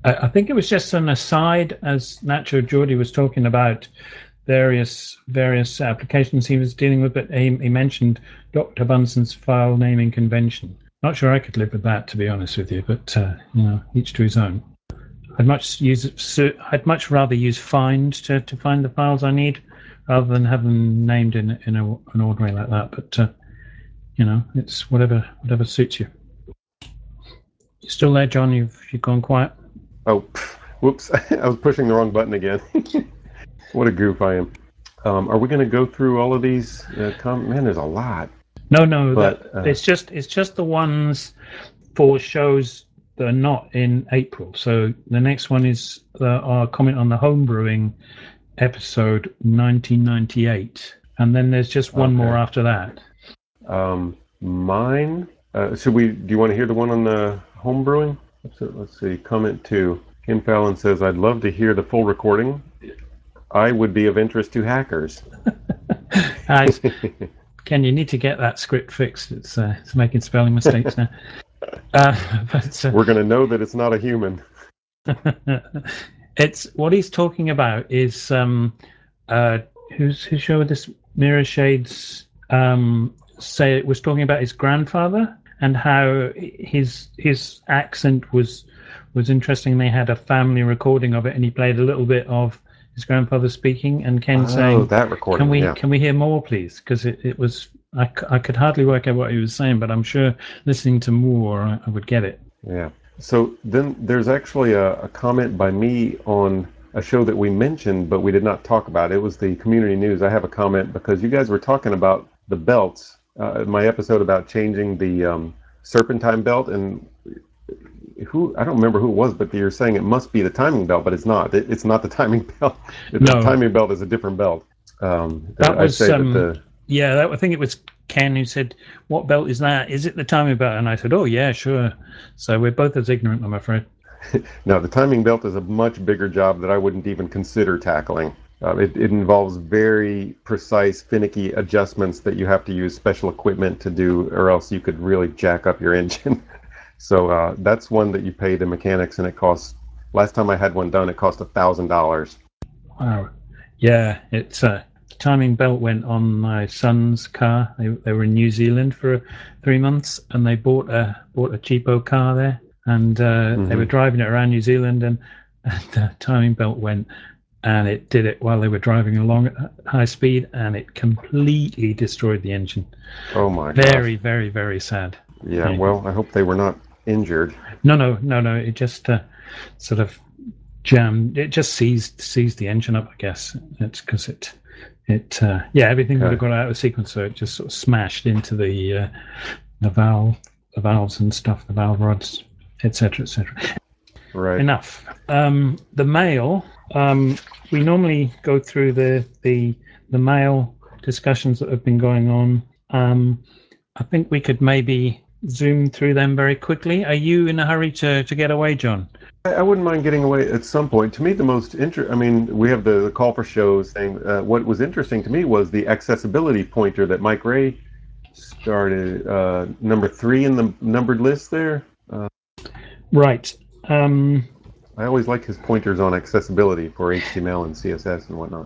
I, I think it was just an aside as Nacho Jordi was talking about various various applications he was dealing with, but he, he mentioned Doctor Bunson's file naming convention. Not sure I could live with that, to be honest with you, but uh, you know, each to his own. I'd much use I'd much rather use find to, to find the files I need, rather than have them named in in a, an ordinary like that. But uh, you know, it's whatever whatever suits you. You still there, John? You've you've gone quiet.
Oh, pff, whoops! I was pushing the wrong button again. What a goof I am. Um, are we going to go through all of these? Uh, com- Man, there's a lot.
No, no,
But,
that,
uh,
it's just it's just the ones for shows that are not in April. So the next one is uh, our comment on the homebrewing episode nineteen ninety-eight, and then there's just one
Okay.
more after that.
Um, mine. Uh, should we? Do you want to hear the one on the home brewing? Let's, let's see. Comment two. Kim Fallon says, "I'd love to hear the full recording. I would be of interest to hackers."
Guys, Ken, you need to get that script fixed. It's uh, it's making spelling mistakes now. Uh, but, uh,
We're going to know that it's not a human.
It's what he's talking about is um, uh, who's whose show this Mirror Shades um, say it was talking about his grandfather and how his his accent was was interesting. They had a family recording of it, and he played a little bit of his grandfather speaking, and Ken
Oh,
saying,
that recording.
"Can we
yeah.
can we hear more, please?" Because it, it was I, I could hardly work out what he was saying, but I'm sure listening to more, I, I would get it.
Yeah. So then there's actually a, a comment by me on a show that we mentioned, but we did not talk about. It was the community news. I have a comment because you guys were talking about the belts. Uh, my episode about changing the um, serpentine belt, and who I don't remember who it was, but you're saying it must be the timing belt, but it's not. It, it's not the timing belt. The
No.
timing belt is a different belt. Um,
That
I
was
say
um,
that the
yeah. That, I think it was Ken who said, "What belt is that? Is it the timing belt?" And I said, "Oh yeah, sure." So we're both as ignorant, I'm afraid.
no, the timing belt is a much bigger job that I wouldn't even consider tackling. Uh, it, it involves very precise, finicky adjustments that you have to use special equipment to do, or else you could really jack up your engine. so uh, that's one that you pay the mechanics, and it costs. Last time I had one done, it cost a thousand dollars.
Wow. Yeah, it's uh, timing belt went on my son's car. They they were in New Zealand for three months, and they bought a bought a cheapo car there, and uh, mm-hmm. they were driving it around New Zealand, and, and the timing belt went, and it did it while they were driving along at high speed, and it completely destroyed the engine.
Oh my
god! Very,
gosh.
very, very sad.
Yeah, yeah. Well, I hope they were not injured.
No, no, no, no. It just uh, sort of jammed. It just seized seized the engine up, I guess. It's because it it uh, yeah, everything okay. would have got out of sequence, so it just sort of smashed into the uh, the valve, the valves and stuff, the valve rods, et cetera, et cetera.
Right.
Enough. Um, the mail. Um, we normally go through the the the mail discussions that have been going on. Um, I think we could maybe zoom through them very quickly. Are you in a hurry to, to get away, John?
I, I wouldn't mind getting away at some point. To me, the most inter- I mean, we have the, the call for shows saying uh, what was interesting to me was the accessibility pointer that Mike Ray started, uh, number three in the numbered list there. Uh,
right. Um,
I always like his pointers on accessibility for H T M L and C S S and whatnot.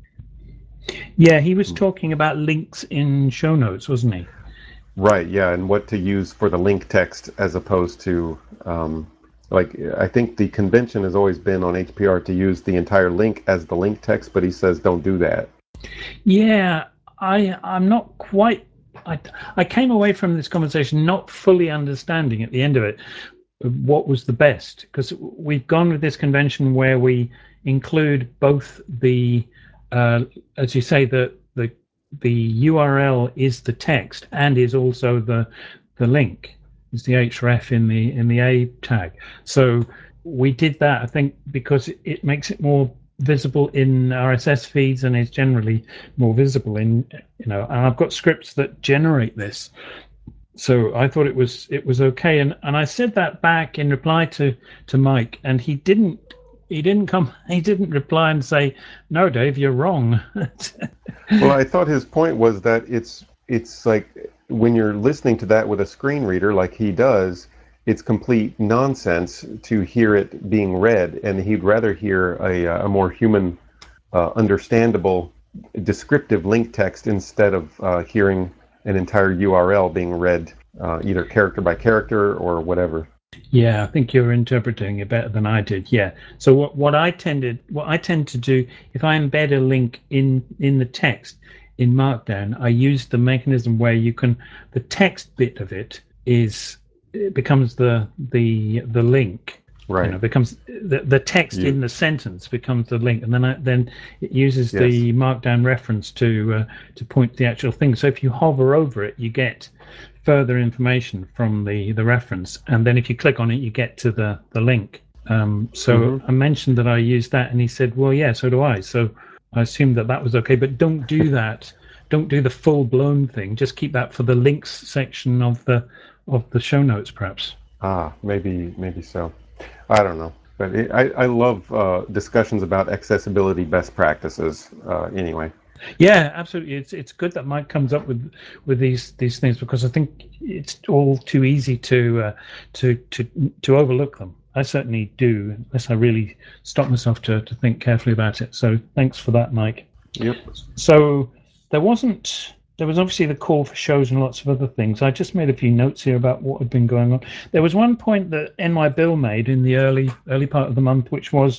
Yeah, he was talking about links in show notes, wasn't he?
Right, yeah, and what to use for the link text as opposed to, um, like, I think the convention has always been on H P R to use the entire link as the link text, but he says don't do that.
Yeah, I, I'm not quite, I, I came away from this conversation not fully understanding at the end of it what was the best, because we've gone with this convention where we include both the, uh, as you say, the the the U R L is the text and is also the the link. Is the href in the in the A tag. So we did that, I think, because it, it makes it more visible in R S S feeds and is generally more visible in, you know, and I've got scripts that generate this. So I thought it was it was okay, and, and I said that back in reply to, to Mike, and he didn't he didn't come he didn't reply and say, no, Dave, you're wrong.
Well, I thought his point was that it's it's like when you're listening to that with a screen reader like he does, it's complete nonsense to hear it being read, and he'd rather hear a, a more human, uh, understandable, descriptive link text instead of uh, hearing an entire U R L being read, uh, either character by character or whatever.
Yeah, I think you're interpreting it better than I did. Yeah. So what, what I tended, what I tend to do, if I embed a link in in the text in Markdown, I use the mechanism where you can, the text bit of it is, it becomes the the the link.
Right.
You know, becomes the the text
You,
in the sentence becomes the link, and then I, then it uses
yes.
the Markdown reference to uh, to point to the actual thing. So if you hover over it, you get further information from the the reference, and then if you click on it, you get to the the link. Um, so
Mm-hmm.
I mentioned that I used that, and he said, "Well, yeah, so do I." So I assumed that that was okay, but don't do that. Don't do the full blown thing. Just keep that for the links section of the of the show notes, perhaps.
Ah, maybe, maybe so. I don't know, but it, I, I love uh, discussions about accessibility best practices. Uh, anyway.
Yeah, absolutely. It's it's good that Mike comes up with with these these things, because I think it's all too easy to uh, to to to overlook them. I certainly do, unless I really stop myself to to think carefully about it. So thanks for that, Mike.
Yep.
So there wasn't. There was obviously the call for shows and lots of other things. I just made a few notes here about what had been going on. There was one point that N Y Bill made in the early early part of the month, which was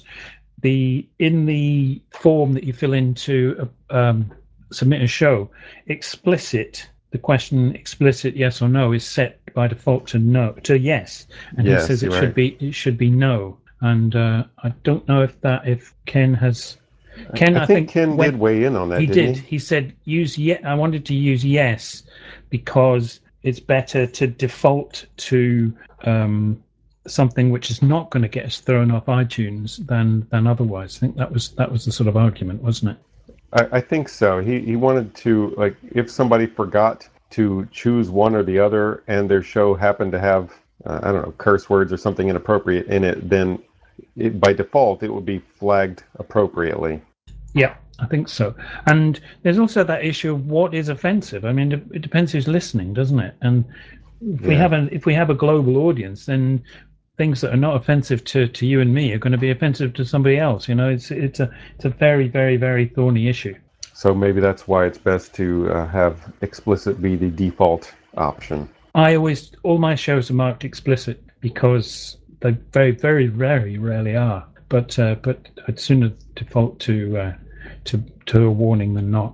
the in the form that you fill in to um, submit a show, explicit, the question explicit yes or no is set by default to no, to yes, and he
Yes,
says it
you're
should
right.
be it should be no. And uh, I don't know if that if Ken has Ken
I
I
think
think
Ken
when
did weigh in on that,
he
didn't
did
he?
he said use ye- I wanted to use yes because it's better to default to um, something which is not going to get us thrown off iTunes than than otherwise. I think that was that was the sort of argument, wasn't it?
I, I think so. He he wanted to, like, if somebody forgot to choose one or the other, and their show happened to have uh, I don't know, curse words or something inappropriate in it, then it, by default it would be flagged appropriately.
Yeah, I think so. And there's also that issue of what is offensive. I mean, it depends who's listening, doesn't it? And if we
Yeah.
have a if we have a global audience, then things that are not offensive to, to you and me are going to be offensive to somebody else. You know, it's it's a it's a very very very thorny issue.
So maybe that's why it's best to uh, have explicit be the default option.
I always all my shows are marked explicit because they very very very rarely are. But uh, but I'd sooner default to uh, to to a warning than not.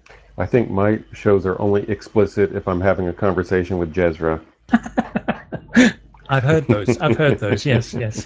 I think my shows are only explicit if I'm having a conversation with Jezra.
I've heard those. I've heard those. Yes, yes.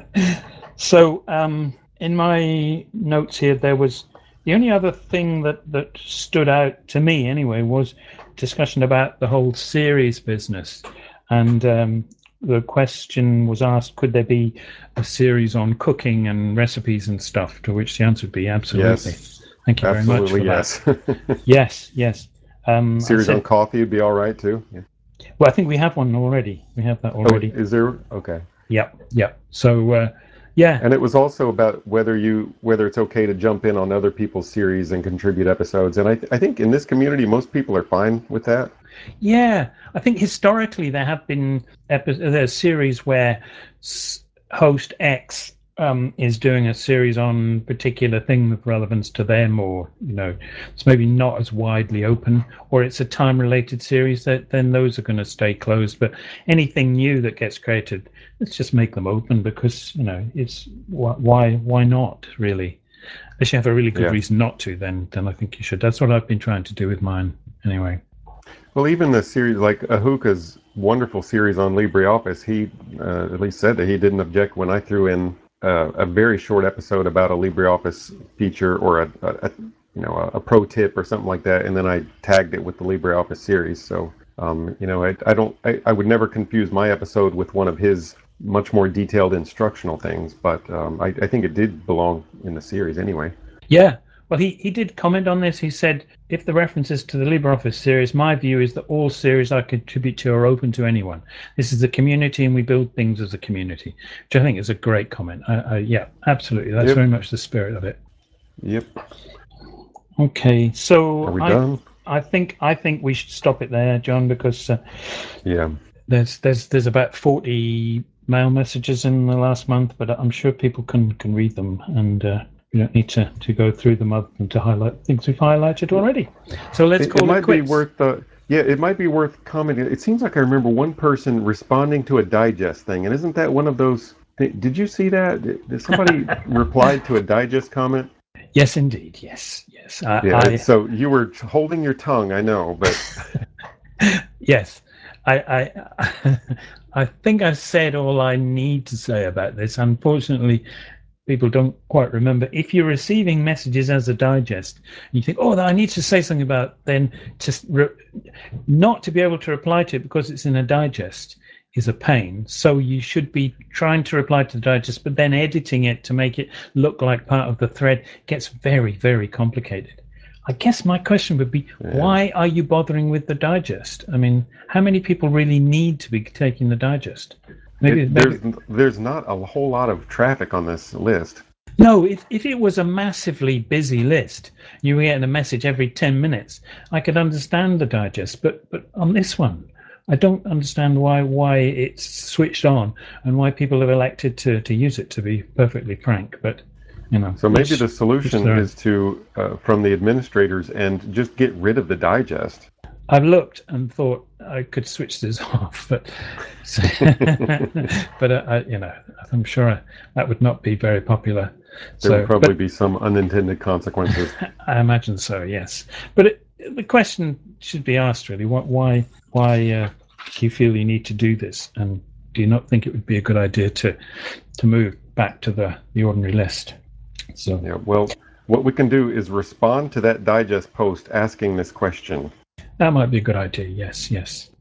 So um, in my notes here, there was the only other thing that that stood out to me anyway was discussion about the whole series business, and um, the question was asked: could there be a series on cooking and recipes and stuff? To which the answer would be absolutely.
Yes,
Thank you very much
absolutely
for that.
yes.
Yes, yes. Um, I
Series on
said,
coffee would be all right too. Yeah.
well, I think we have one already. We have that
Oh,
already.
is there? Okay.
Yep, yep. So, uh, yeah,
And it was also about whether you whether it's okay to jump in on other people's series and contribute episodes. And I th- I think in this community most people are fine with that.
yeah. I think historically there have been epi- there's series where s- host X um, is doing a series on particular thing of relevance to them, or you know, it's maybe not as widely open, or it's a time-related series. That then those are going to stay closed. But anything new that gets created, let's just make them open because you know it's wh- why why not really. Unless you have a really good
Yeah.
reason not to, then then I think you should. That's what I've been trying to do with mine, anyway.
Well, even the series like Ahuka's wonderful series on LibreOffice, he uh, at least said that he didn't object when I threw in uh, a very short episode about a LibreOffice feature or a, a, a you know a, a pro tip or something like that, and then I tagged it with the LibreOffice series. So um, you know I, I don't I, I would never confuse my episode with one of his much more detailed instructional things, but um, I, I think it did belong in the series anyway.
Yeah. Well, he, he did comment on this. He said, if the references to the LibreOffice series, my view is that all series I contribute to are open to anyone. This is a community and we build things as a community, which I think is a great comment. I, I, yeah, absolutely. That's
Yep.
very much the spirit of it.
Yep.
Okay. So
Are we
I
done?
I think I think we should stop it there, John, because uh,
Yeah.
there's there's there's about forty mail messages in the last month, but I'm sure people can can read them, and uh, you don't need to, to go through them other than to highlight things we've highlighted already. So let's
It,
call
it
it,
might
quits.
be worth uh, yeah, it might be worth commenting. It seems like I remember one person responding to a digest thing, and isn't that one of those? Did you see that? Did, did somebody replied to a digest comment?
Yes, indeed. Yes, yes. I,
Yeah.
I,
So you were holding your tongue, I know, but
yes, I, I, I think I've said all I need to say about this. Unfortunately, people don't quite remember. If you're receiving messages as a digest, and you think, "Oh, I need to say something about," then to re- not to be able to reply to it because it's in a digest is a pain. So you should be trying to reply to the digest, but then editing it to make it look like part of the thread gets very, very complicated. I guess my question would be,
yeah.
why are you bothering with the digest? I mean, how many people really need to be taking the digest? Maybe,
it,
maybe
there's there's not a whole lot of traffic on this list.
No, if, if it was a massively busy list, you were getting a message every ten minutes, I could understand the digest. But but on this one, I don't understand why why it's switched on and why people have elected to, to use it, to be perfectly frank. But, you know.
So maybe
each-
the
each
solution
their own.
is to, uh, from the administrators, and just get rid of the digest.
I've looked and thought I could switch this off, but but uh, I, you know, I'm sure that would not be very popular.
There
So,
would probably
but
be some unintended consequences.
I imagine so. Yes, but it, the question should be asked really: what, why, why uh, do you feel you need to do this, and do you not think it would be a good idea to to move back to the, the ordinary list? So,
Yeah, well, what we can do is respond to that digest post asking this question.
that might be a good idea. Yes, yes.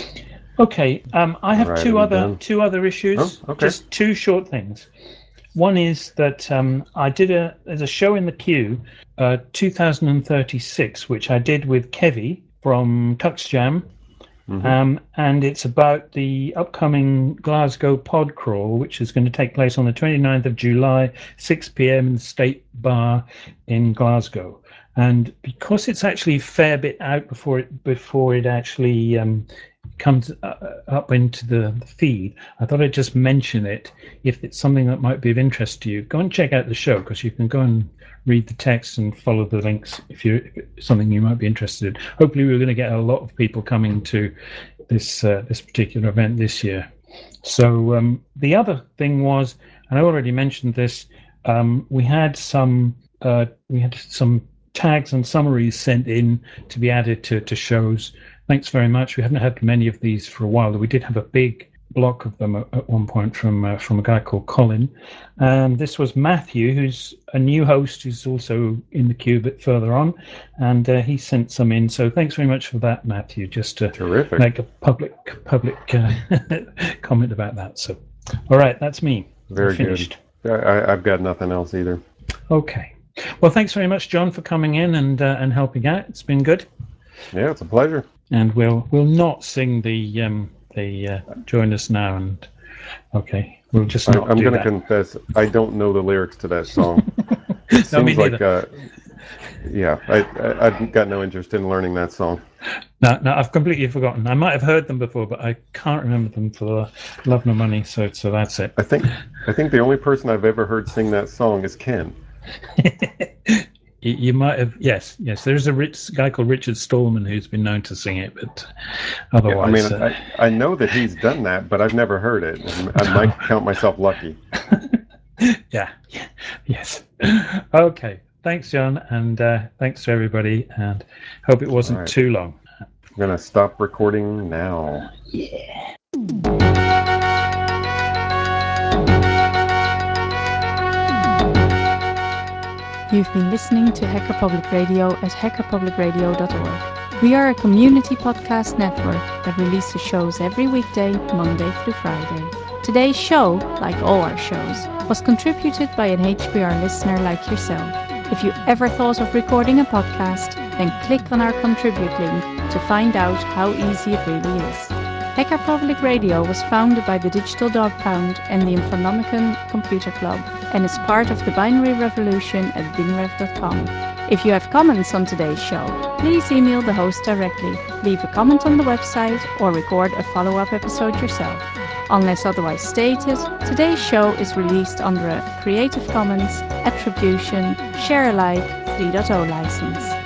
Okay, um, I
All
have
right, are
two
we
other
done?
two other
Oh,
issues.
okay.
Just two short things. One is that um, I did a there's a show in the queue, uh, two thousand thirty-six, which I did with Kevy from Tux Jam,
Mm-hmm.
um, and it's about the upcoming Glasgow Pod Crawl, which is going to take place on the twenty-ninth of July, six p.m. in the State Bar in Glasgow. And because it's actually a fair bit out before it before it actually um, comes uh, up into the feed, I thought I'd just mention it if it's something that might be of interest to you. Go and check out the show, because you can go and read the text and follow the links if you're if it's something you might be interested in. Hopefully, we're going to get a lot of people coming to this uh, this particular event this year. So um, the other thing was, and I already mentioned this, um, we had some uh, we had some tags and summaries sent in to be added to, to shows. Thanks very much. We haven't had many of these for a while. We did have a big block of them at, at one point from uh, from a guy called Colin. And this was Matthew, who's a new host, who's also in the queue a bit further on, and uh, he sent some in. So thanks very much for that, Matthew. Just to
Terrific.
make a public public uh, comment about that. So, all right, that's me.
Very
I finished.
good. I, I've got nothing else either.
Okay. Well, thanks very much, John, for coming in and uh, and helping out. It's been good.
Yeah, it's a pleasure.
And we'll we'll not sing the um the uh, join us now, and okay, we'll just
I,
not
I'm
do
going to
that.
confess, I don't know the lyrics to that song. It
No, me
seems like,
neither.
uh, yeah, I, I, I've got no interest in learning that song.
No, no, I've completely forgotten. I might have heard them before, but I can't remember them for love nor money. So so that's it.
I think I think the only person I've ever heard sing that song is Ken.
you, you might have, yes, yes. There's a rich guy called Richard Stallman who's been known to sing it, but otherwise,
yeah, I mean,
uh,
I, I know that he's done that, but I've never heard it. I might count myself lucky.
yeah, yeah, yes. Okay, thanks, John, and uh, thanks to everybody, and hope it wasn't
All right.
too long.
I'm going to stop recording now.
Yeah.
You've been listening to Hacker Public Radio at hacker public radio dot org. We are a community podcast network that releases shows every weekday, Monday through Friday. Today's show, like all our shows, was contributed by an H P R listener like yourself. If you ever thought of recording a podcast, then click on our contribute link to find out how easy it really is. Hacker Public Radio was founded by the Digital Dog Pound and the Infonomicon Computer Club and is part of the binary revolution at bingrev dot com. If you have comments on today's show, please email the host directly, leave a comment on the website, or record a follow-up episode yourself. Unless otherwise stated, today's show is released under a Creative Commons Attribution Share Alike three point oh license.